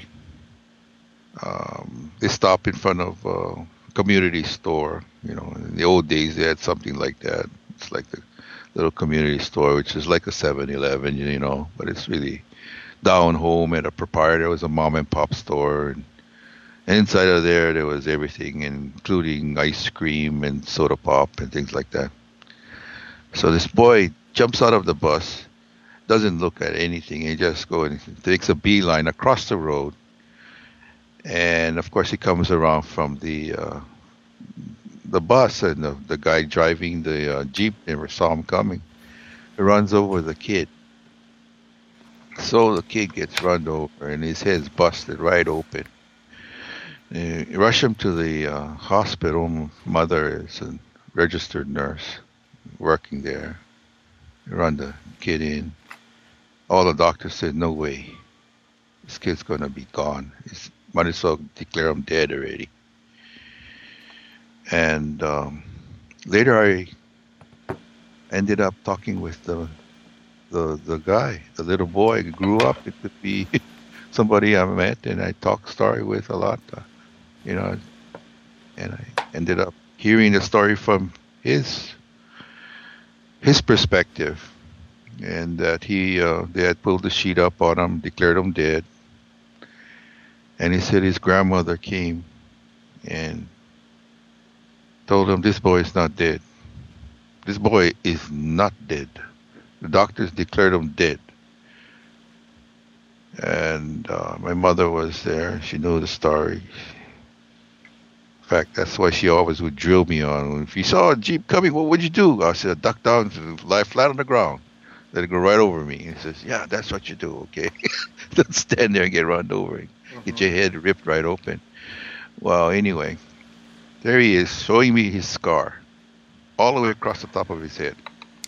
Um, they stopped in front of a community store. You know, in the old days, they had something like that. It's like the little community store, which is like a seven eleven, you know, but it's really down home at a proprietor. It was a mom and pop store. And inside of there, there was everything, including ice cream and soda pop and things like that. So this boy jumps out of the bus, doesn't look at anything. He just goes and takes a beeline across the road. And of course, he comes around from the uh, the bus, and the, the guy driving the uh, Jeep never saw him coming. He runs over the kid. So the kid gets run over, and his head's busted right open. They rush him to the uh, hospital. Mother is a registered nurse working there. They run the kid in. All the doctors said, no way. This kid's going to be gone. He's might as well declare him dead already. And um, later I ended up talking with the, the the guy, the little boy who grew up. It could be somebody I met and I talked story with a lot, uh, you know. And I ended up hearing the story from his his perspective, and that he uh, they had pulled the sheet up on him, declared him dead. And he said his grandmother came and told him, this boy is not dead. This boy is not dead. The doctors declared him dead. And uh, my mother was there. She knew the story. In fact, that's why she always would drill me on. If you saw a Jeep coming, what would you do? I said, duck down, lie flat on the ground. Let it go right over me. He says, yeah, that's what you do, okay? Don't stand there and get run over. Mm-hmm. Get your head ripped right open. Well, anyway, there he is showing me his scar all the way across the top of his head.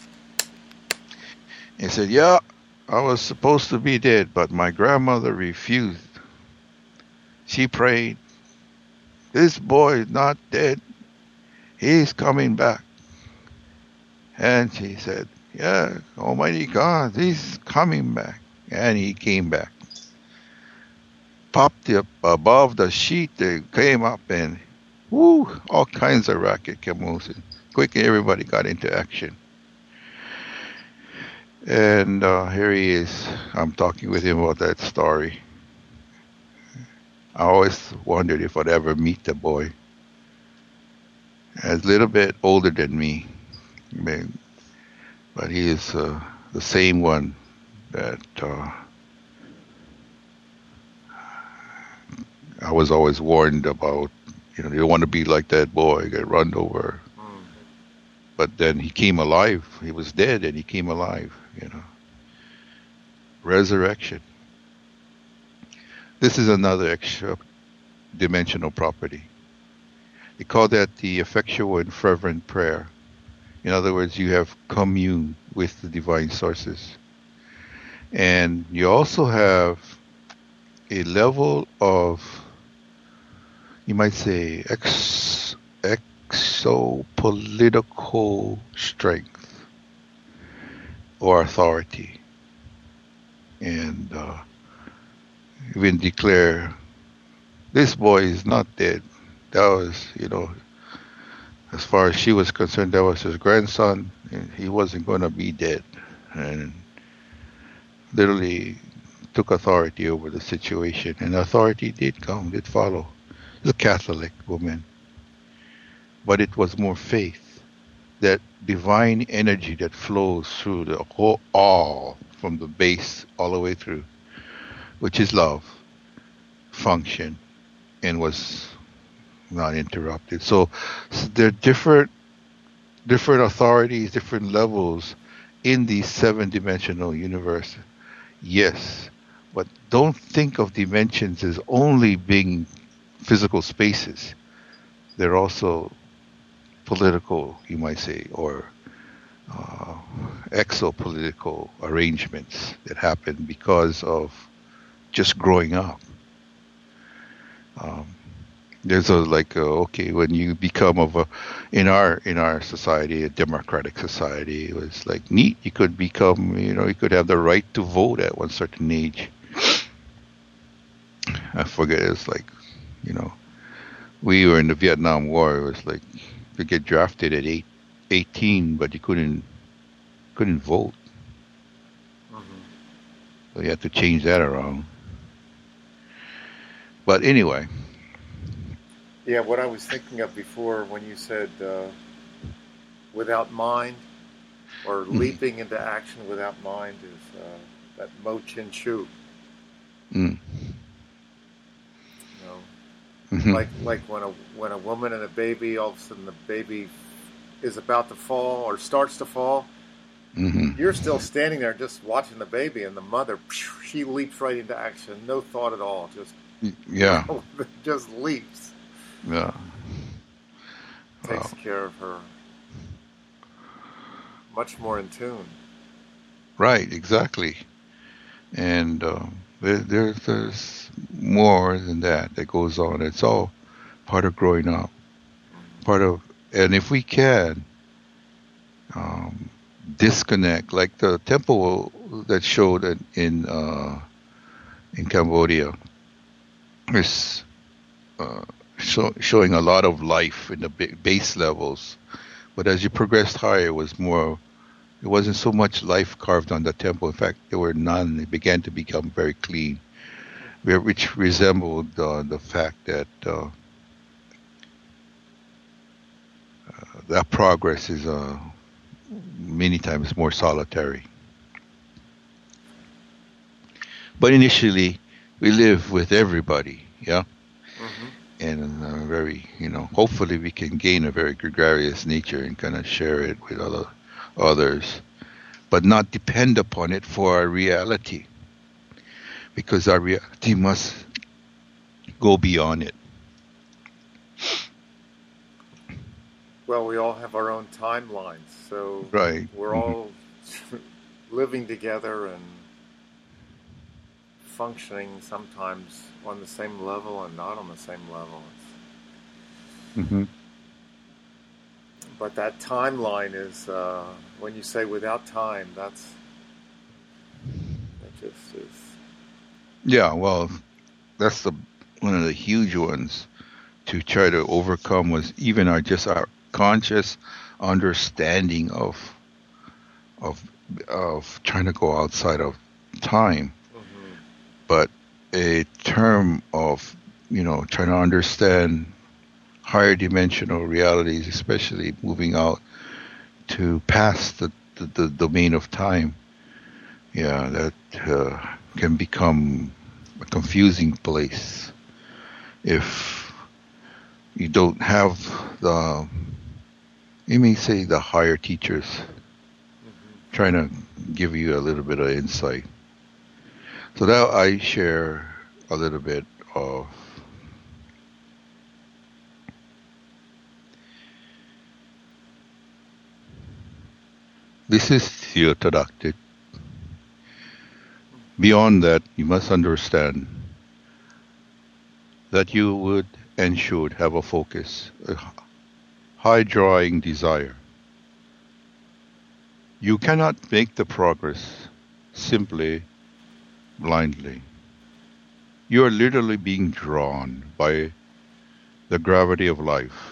He said, yeah, I was supposed to be dead, but my grandmother refused. She prayed, this boy is not dead. He's coming back. And she said, yeah, Almighty God, he's coming back. And he came back. Popped up above the sheet, they came up and woo, all kinds of racket came loose. Quickly, everybody got into action. And uh, here he is. I'm talking with him about that story. I always wondered if I'd ever meet the boy. He's a little bit older than me, but he is uh, the same one that uh, I was always warned about. You know, you don't want to be like that boy, get run over. Mm. But then he came alive. He was dead and he came alive, you know. Resurrection. This is another extra dimensional property. They call that the effectual and fervent prayer. In other words, you have commune with the divine sources. And you also have a level of, you might say, ex, exopolitical strength or authority. And uh, even declare, this boy is not dead. That was, you know, as far as she was concerned, that was his grandson, and he wasn't going to be dead. And literally took authority over the situation, and authority did come, did follow. She's a Catholic woman, but it was more faith, that divine energy that flows through the whole, all from the base all the way through, which is love, function, and was not interrupted. So, so there are different different authorities, different levels in the seven-dimensional universe. Yes, but don't think of dimensions as only being physical spaces. They're also political, you might say, or uh, exopolitical arrangements that happen because of just growing up. Um, there's a like a, okay, when you become of a in our in our society, a democratic society, it was like neat. You could become, you know, you could have the right to vote at one certain age. I forget. It's like, you know, we were in the Vietnam War. It was like you get drafted at eight, eighteen, but you couldn't couldn't vote. Mm-hmm. So you had to change that around. But anyway. Yeah, what I was thinking of before when you said uh, without mind, or Mm. leaping into action without mind, is uh, that Mo Chin Chu. Mm. You know, Mm-hmm. like like when a when a woman and a baby, all of a sudden the baby is about to fall or starts to fall. Mm-hmm. You're still standing there just watching the baby, and the mother, she leaps right into action, no thought at all, just Yeah. you know, just leaps, Yeah. takes Wow. care of her, much more in tune. Right. Exactly. And uh, there, there's there's more than that that goes on. It's all part of growing up. Part of, and if we can um, disconnect, like the temple that showed in in, uh, in Cambodia, is uh, show, showing a lot of life in the ba- base levels. But as you progressed higher, it was more. It wasn't so much life carved on the temple. In fact, there were none. It began to become very clean, where- which resembled uh, the fact that uh, that progress is uh, many times more solitary. But initially, we live with everybody, yeah, Mm-hmm. and in a very, you know, hopefully we can gain a very gregarious nature and kind of share it with other others, but not depend upon it for our reality, because our reality must go beyond it. Well, we all have our own timelines, so Right. we're Hmm. all living together and functioning sometimes on the same level and not on the same level. Hmm. But that timeline is, uh, when you say without time, that's that just is. Yeah. Well, that's the one of the huge ones to try to overcome was even our just our conscious understanding of of of trying to go outside of time, Mm-hmm. but a term of, you know, trying to understand higher dimensional realities, especially moving out to past the, the, the domain of time. Yeah, that uh, can become a confusing place if you don't have the, you may say, the higher teachers Mm-hmm. trying to give you a little bit of insight. So now I share a little bit of this is theotodactic. Beyond that, you must understand that you would and should have a focus, a high drawing desire. You cannot make the progress simply blindly. You are literally being drawn by the gravity of life.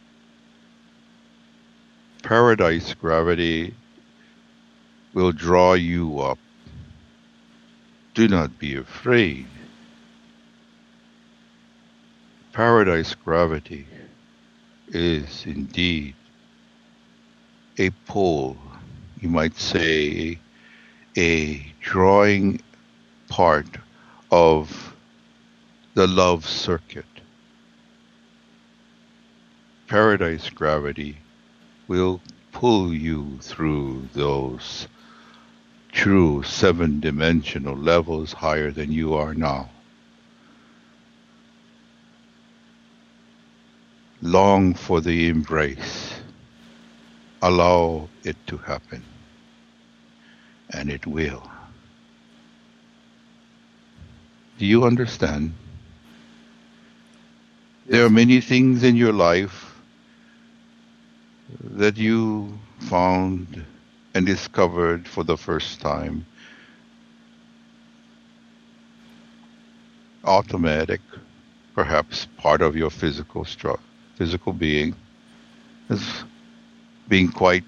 Paradise gravity will draw you up. Do not be afraid. Paradise gravity is indeed a pull, you might say, a drawing part of the love circuit. Paradise gravity will pull you through those true seven dimensional levels higher than you are now. Long for the embrace. Allow it to happen. And it will. Do you understand? There are Yes. many things in your life that you found and discovered for the first time. Automatic, perhaps part of your physical stru- physical being, as being quite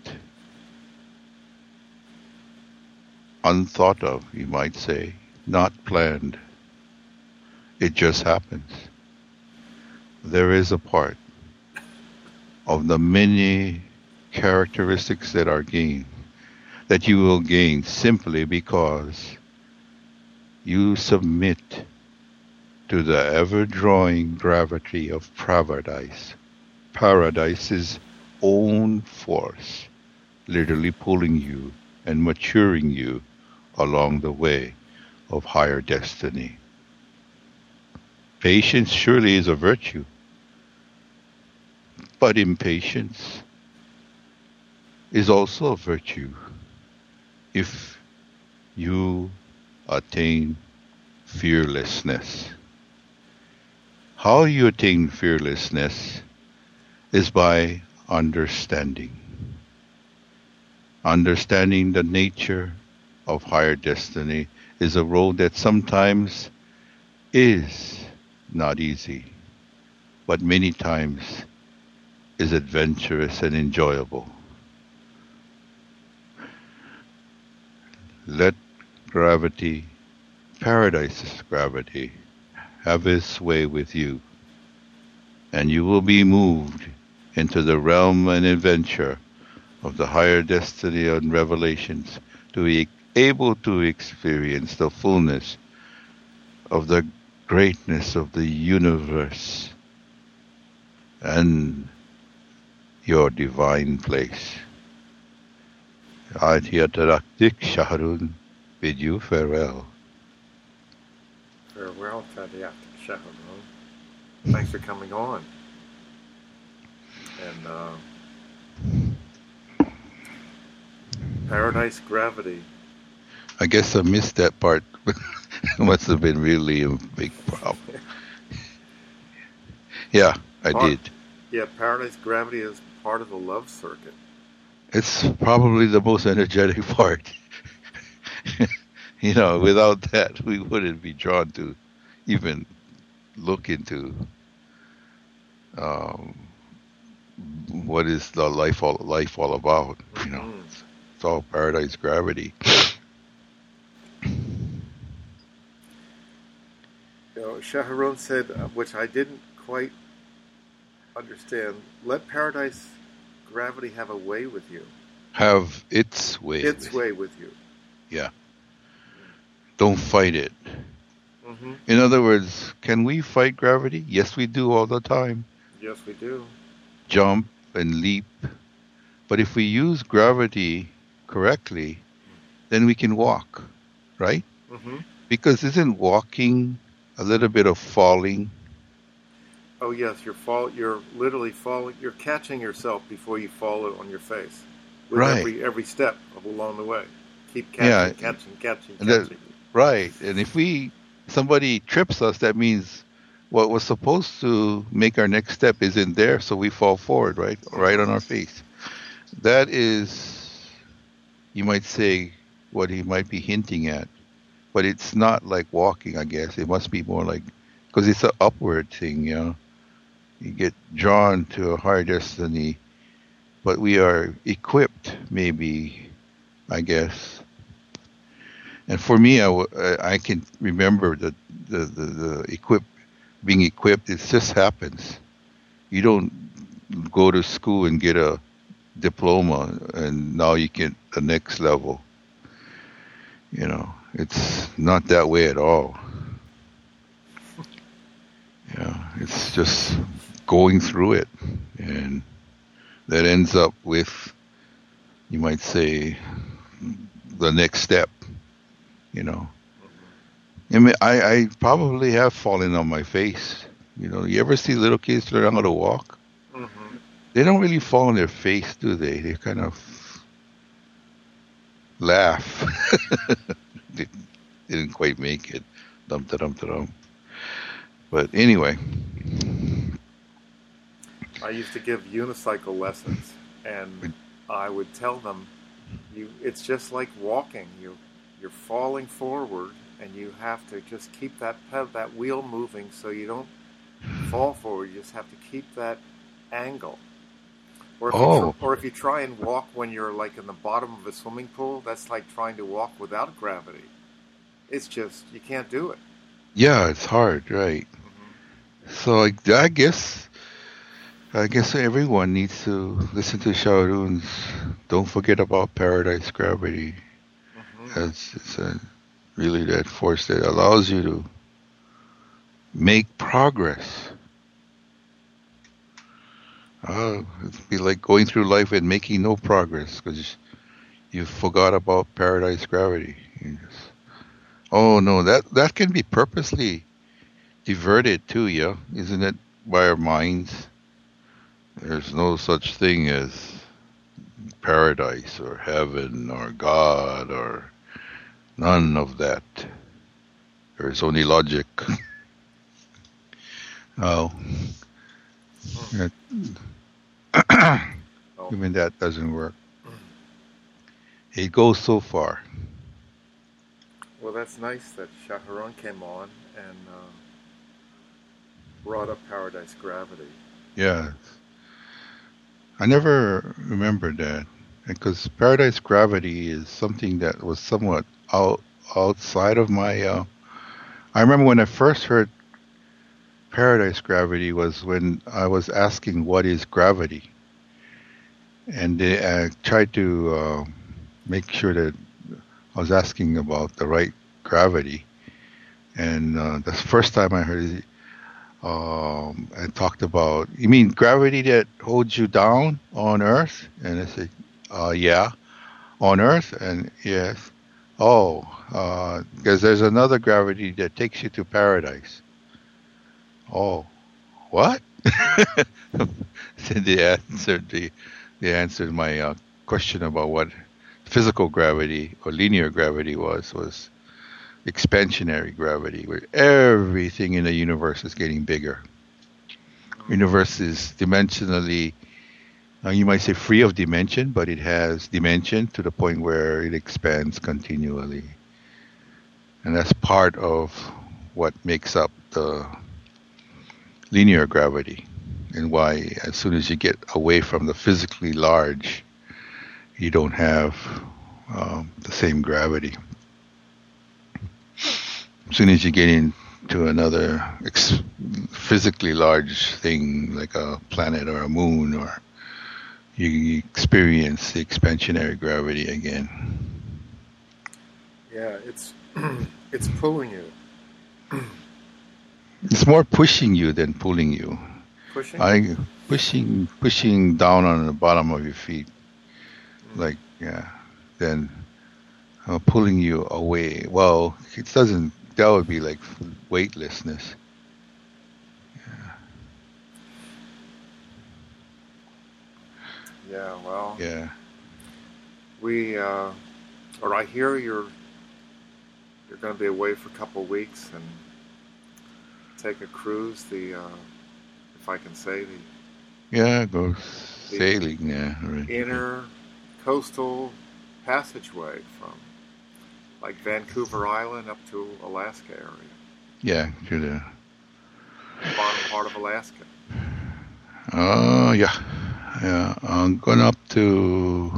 unthought of, you might say, not planned. It just happens. There is a part of the many characteristics that are gained that you will gain simply because you submit to the ever-drawing gravity of paradise. Paradise's own force, literally pulling you and maturing you along the way of higher destiny. Patience surely is a virtue, but impatience is also a virtue if you attain fearlessness. How you attain fearlessness is by understanding. Understanding the nature of higher destiny is a road that sometimes is not easy, but many times is adventurous and enjoyable. Let gravity, paradise's gravity, have its way with you, and you will be moved into the realm and adventure of the higher destiny and revelations to be able to experience the fullness of the greatness of the universe and your divine place. I'd here Taraktik Shahrun bid you farewell. Farewell, Tadiak Shaharun. Thanks for coming on. And uh, Paradise Gravity. I guess I missed that part. It must have been really a big problem. Yeah, I Part- did. Yeah, Paradise Gravity is part of the love circuit. It's probably the most energetic part. You know, without that, we wouldn't be drawn to even look into um, what is the life all life all about. You know, Mhm. it's, it's all paradise gravity. You know, Shaharun said, uh, which I didn't quite understand, let Paradise Gravity have a way with you. Have its way. Its with way with you. Yeah. Don't fight it. Mm-hmm. In other words, can we fight gravity? Yes, we do all the time. Yes, we do. Jump and leap. But if we use gravity correctly, then we can walk, right? Mm-hmm. Because isn't walking a little bit of falling? Oh yes, you're fall. You're literally falling. You're catching yourself before you fall on your face with Right. every every step along the way. Keep catching, Yeah. catching, catching, And that- catching. Right. And if we somebody trips us, that means what was supposed to make our next step isn't there, so we fall forward, right? Right on our face. That is, you might say, what he might be hinting at. But it's not like walking, I guess. It must be more like, because it's an upward thing, you know. You get drawn to a higher destiny, but we are equipped, maybe, I guess. And for me, I, w- I I can remember that the, the, the equip, being equipped, it just happens. You don't go to school and get a diploma and now you get the next level. You know, it's not that way at all. Yeah, it's just going through it. And that ends up with, you might say, the next step, you know. I mean, I, I probably have fallen on my face. You know, you ever see little kids learn how to walk? Mm-hmm. They don't really fall on their face, do they? They kind of laugh. They didn't quite make it. Dum da dum da dum. But anyway, I used to give unicycle lessons, and I would tell them, "You, it's just like walking. You, you're falling forward, and you have to just keep that pedal, that wheel moving, so you don't fall forward. You just have to keep that angle." Or if Oh, you tr- or if you try and walk when you're like in the bottom of a swimming pool, that's like trying to walk without gravity. It's just you can't do it. yeah, it's hard, right? Mm-hmm. So I, I guess I guess everyone needs to listen to Shaolun's "Don't Forget About Paradise Gravity." Mm-hmm. As it's a, really that force that allows you to make progress. Uh, it'd be like going through life and making no progress because you forgot about paradise gravity. You just, oh no, that that can be purposely diverted too, yeah, isn't it? By our minds. There's no such thing as paradise or heaven or God or none of that. There is only logic. Oh. Yeah. Oh. Even that doesn't work. It goes so far. Well, that's nice that Shaharon came on and uh, brought up paradise gravity. Yeah. I never remembered that because paradise gravity is something that was somewhat out outside of my. Uh, I remember when I first heard paradise gravity was when I was asking what is gravity, and they, I tried to uh, make sure that I was asking about the right gravity, and uh, the first time I heard it, um, I talked about, you mean gravity that holds you down on Earth? And I said, uh, yeah, on Earth, and yes. Oh, uh, because there's another gravity that takes you to paradise. Oh, what? So they answered the they answered my uh, question about what physical gravity or linear gravity was was expansionary gravity, where everything in the universe is getting bigger. Universe is dimensionally, uh, you might say free of dimension, but it has dimension to the point where it expands continually, and that's part of what makes up the linear gravity, and why as soon as you get away from the physically large, you don't have um, the same gravity. As soon as you get into another ex- physically large thing like a planet or a moon, or you, you experience the expansionary gravity again. Yeah, it's it's pulling you. It's more pushing you than pulling you. Pushing? I pushing pushing down on the bottom of your feet, Mm. like yeah, then uh, pulling you away. Well, it doesn't. That would be like weightlessness. Yeah, well, Yeah. we, uh, or I hear you're you're going to be away for a couple of weeks and take a cruise. The, uh, if I can say, the Yeah, go The- sailing. Yeah, right. inner coastal passageway from like Vancouver Island up to Alaska area, Yeah, to the. the bottom part of Alaska. Oh yeah, yeah. I'm going up to.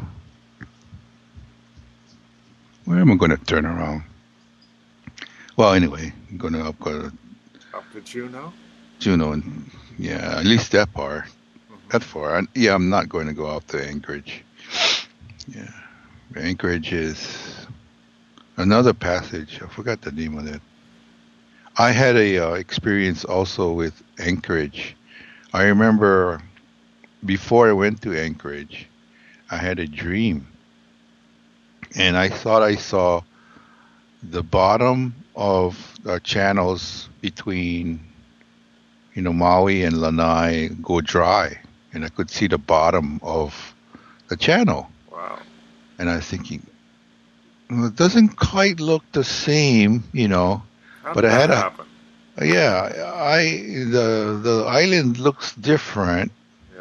Where am I going to turn around? Well, anyway, I'm going to up go to Up to Juneau. Juneau, and yeah, at least that part, Mhm. that far. And, yeah, I'm not going to go out to Anchorage. Yeah, Anchorage is another passage. I forgot the name of it. I had a uh, experience also with Anchorage. I remember before I went to Anchorage, I had a dream, and I thought I saw the bottom of the channels between, you know, Maui and Lanai go dry, and I could see the bottom of the channel. Wow. And I was thinking, well, it doesn't quite look the same, you know. How But did I that had a- happen? Yeah, I the the island looks different,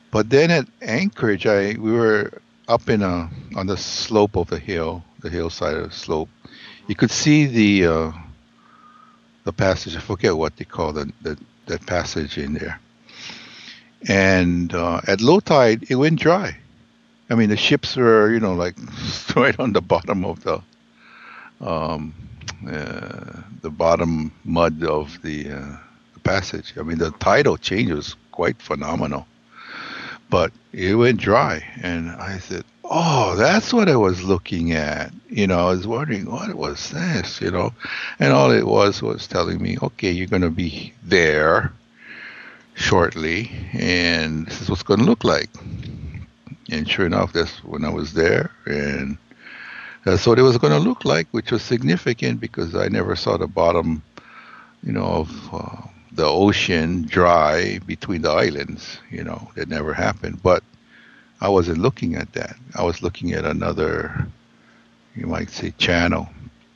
But then at Anchorage, I we were up in a on the slope of the hill, the hillside of the slope. You could see the uh, the passage. I forget what they call the, the that passage in there. And uh, at low tide, it went dry. I mean, the ships were, you know, like right on the bottom of the um, uh, the bottom mud of the, uh, the passage. I mean, the tidal change was quite phenomenal. But it went dry, and I said, "Oh, that's what I was looking at." You know, I was wondering what was this, you know, and all it was was telling me, "Okay, you're going to be there shortly, and this is what's going to look like." And sure enough, that's when I was there, and that's what it was going to look like, which was significant because I never saw the bottom, you know, of uh, the ocean dry between the islands. You know, that never happened. But I wasn't looking at that. I was looking at another, you might say, channel,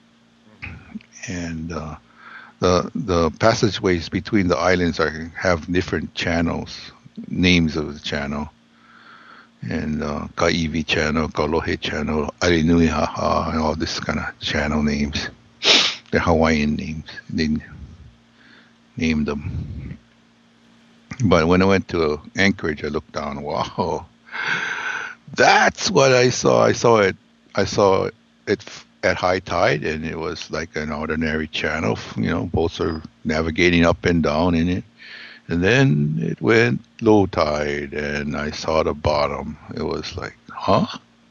and uh, the the passageways between the islands are have different channels, names of the channel. And uh, Kaiwi channel, Kalohe channel, Arinuihaha, and all this kind of channel names. They're Hawaiian names. They named them. But when I went to Anchorage, I looked down. Wow, that's what I saw. I saw it. I saw it at high tide, and it was like an ordinary channel. You know, boats are navigating up and down in it. And then it went low tide, and I saw the bottom. It was like, huh?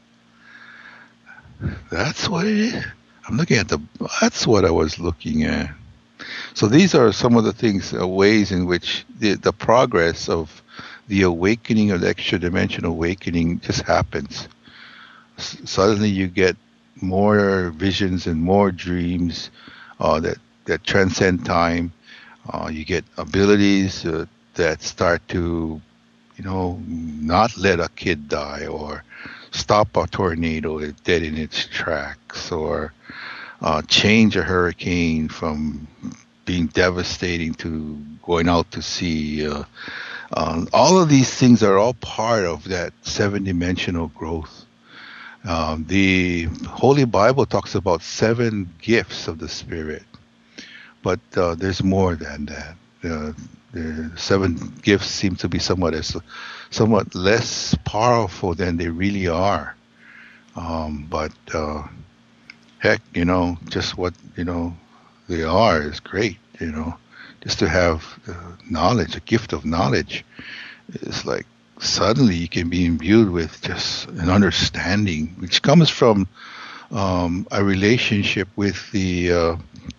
That's what it is? I'm looking at the, that's what I was looking at. So these are some of the things, uh, ways in which the, the progress of the awakening, of the extra dimensional awakening just happens. S- suddenly you get more visions and more dreams uh, that, that transcend time. Uh, you get abilities uh, that start to, you know, not let a kid die, or stop a tornado dead in its tracks, or uh, change a hurricane from being devastating to going out to sea. Uh, um, all of these things are all part of that seven-dimensional growth. Um, the Holy Bible talks about seven gifts of the Spirit. But uh, there's more than that. Uh, the seven gifts seem to be somewhat as, somewhat less powerful than they really are. Um, but uh, heck, you know, just what you know they are is great. You know, just to have uh, knowledge, a gift of knowledge, is like suddenly you can be imbued with just an understanding, which comes from um, a relationship with the uh,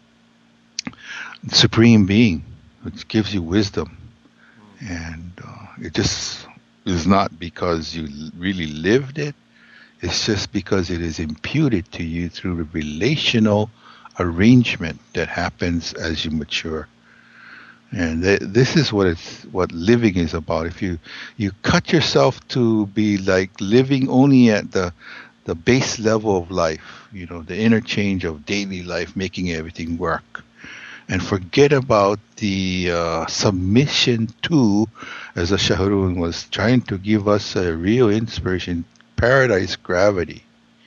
Supreme Being, which gives you wisdom. And uh, it just is not because you really lived it. It's just because it is imputed to you through the relational arrangement that happens as you mature. And th- this is what it's what living is about. If you you cut yourself to be like living only at the the base level of life, you know, the interchange of daily life, making everything work, and forget about the uh, submission to, as the Shahrun was trying to give us a real inspiration, paradise gravity.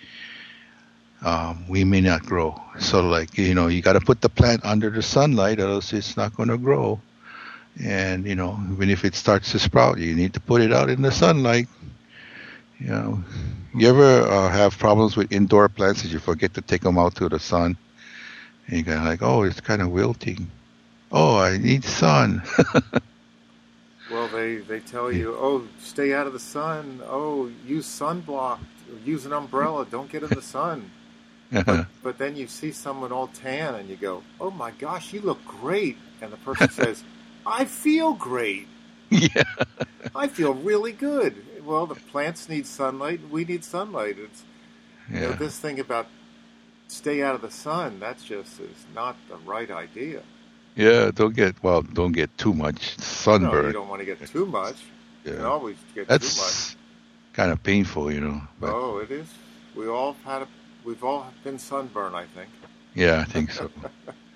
Um, we may not grow. So, like, you know, you got to put the plant under the sunlight, or else it's not going to grow. And, you know, even if it starts to sprout, you need to put it out in the sunlight. You know, you ever uh, have problems with indoor plants that you forget to take them out to the sun? And you're kind of like, oh, it's kind of wilting. Oh, I need sun. Well, they, they tell you, oh, stay out of the sun. Oh, use sunblock. Use an umbrella. Don't get in the sun. But, but then you see someone all tan and you go, oh, my gosh, you look great. And the person says, I feel great. Yeah. I feel really good. Well, the plants need sunlight. We need sunlight. It's Yeah. you know, this thing about stay out of the sun, that's just is not the right idea. Yeah, don't get, well, don't get too much sunburn. No, you don't want to get too much. Yeah. You can always get That's too much. kind of painful, you know. But Oh, it is. We all had a, we've all been sunburned, I think. yeah, I think so.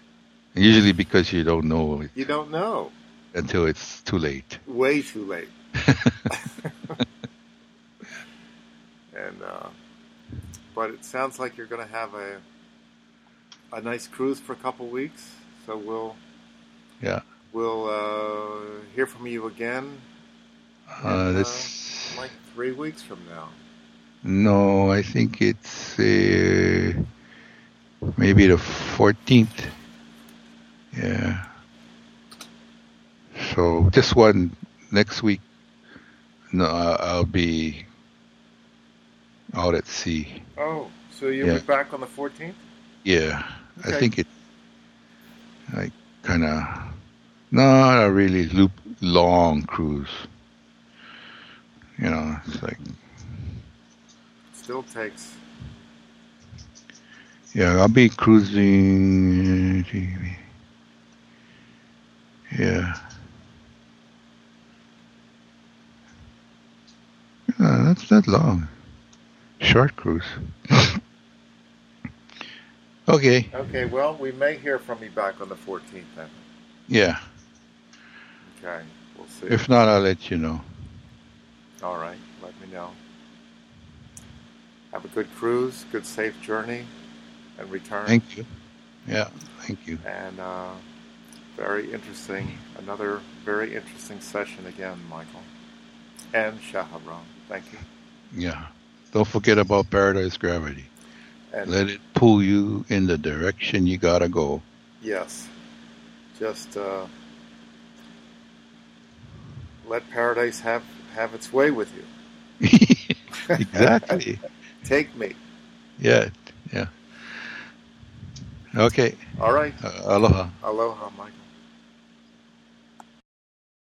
Usually because you don't know it You don't know. until it's too late. Way too late. and uh, but it sounds like you're going to have a a nice cruise for a couple weeks. So we'll Yeah. we'll uh, hear from you again in, Uh, uh, this like three weeks from now. no, I think it's uh, maybe the fourteenth. Yeah. So this one next week. No, I- I'll be out at sea. Oh, so you'll Yeah. be back on the fourteenth? Yeah, I Okay. think it. I kind of not a really loop long cruise. You know, it's like Still takes. yeah, I'll be cruising. Yeah. Uh, that's not long. Short cruise. Okay. Okay, well, we may hear from you back on the fourteenth then. Yeah. Okay, we'll see. If not, I'll let you know. All right, let me know. Have a good cruise, good safe journey, and return. Thank you. Yeah. Thank you. And uh, very interesting, another very interesting session again, Michael. And Shaharam, thank you. Yeah. Don't forget about Paradise Gravity. And Let it pull you in the direction you gotta go. yes, just uh, let paradise have, have its way with you. Exactly. Take me. Yeah. Yeah. Okay. All right. Uh, aloha. Aloha, Michael.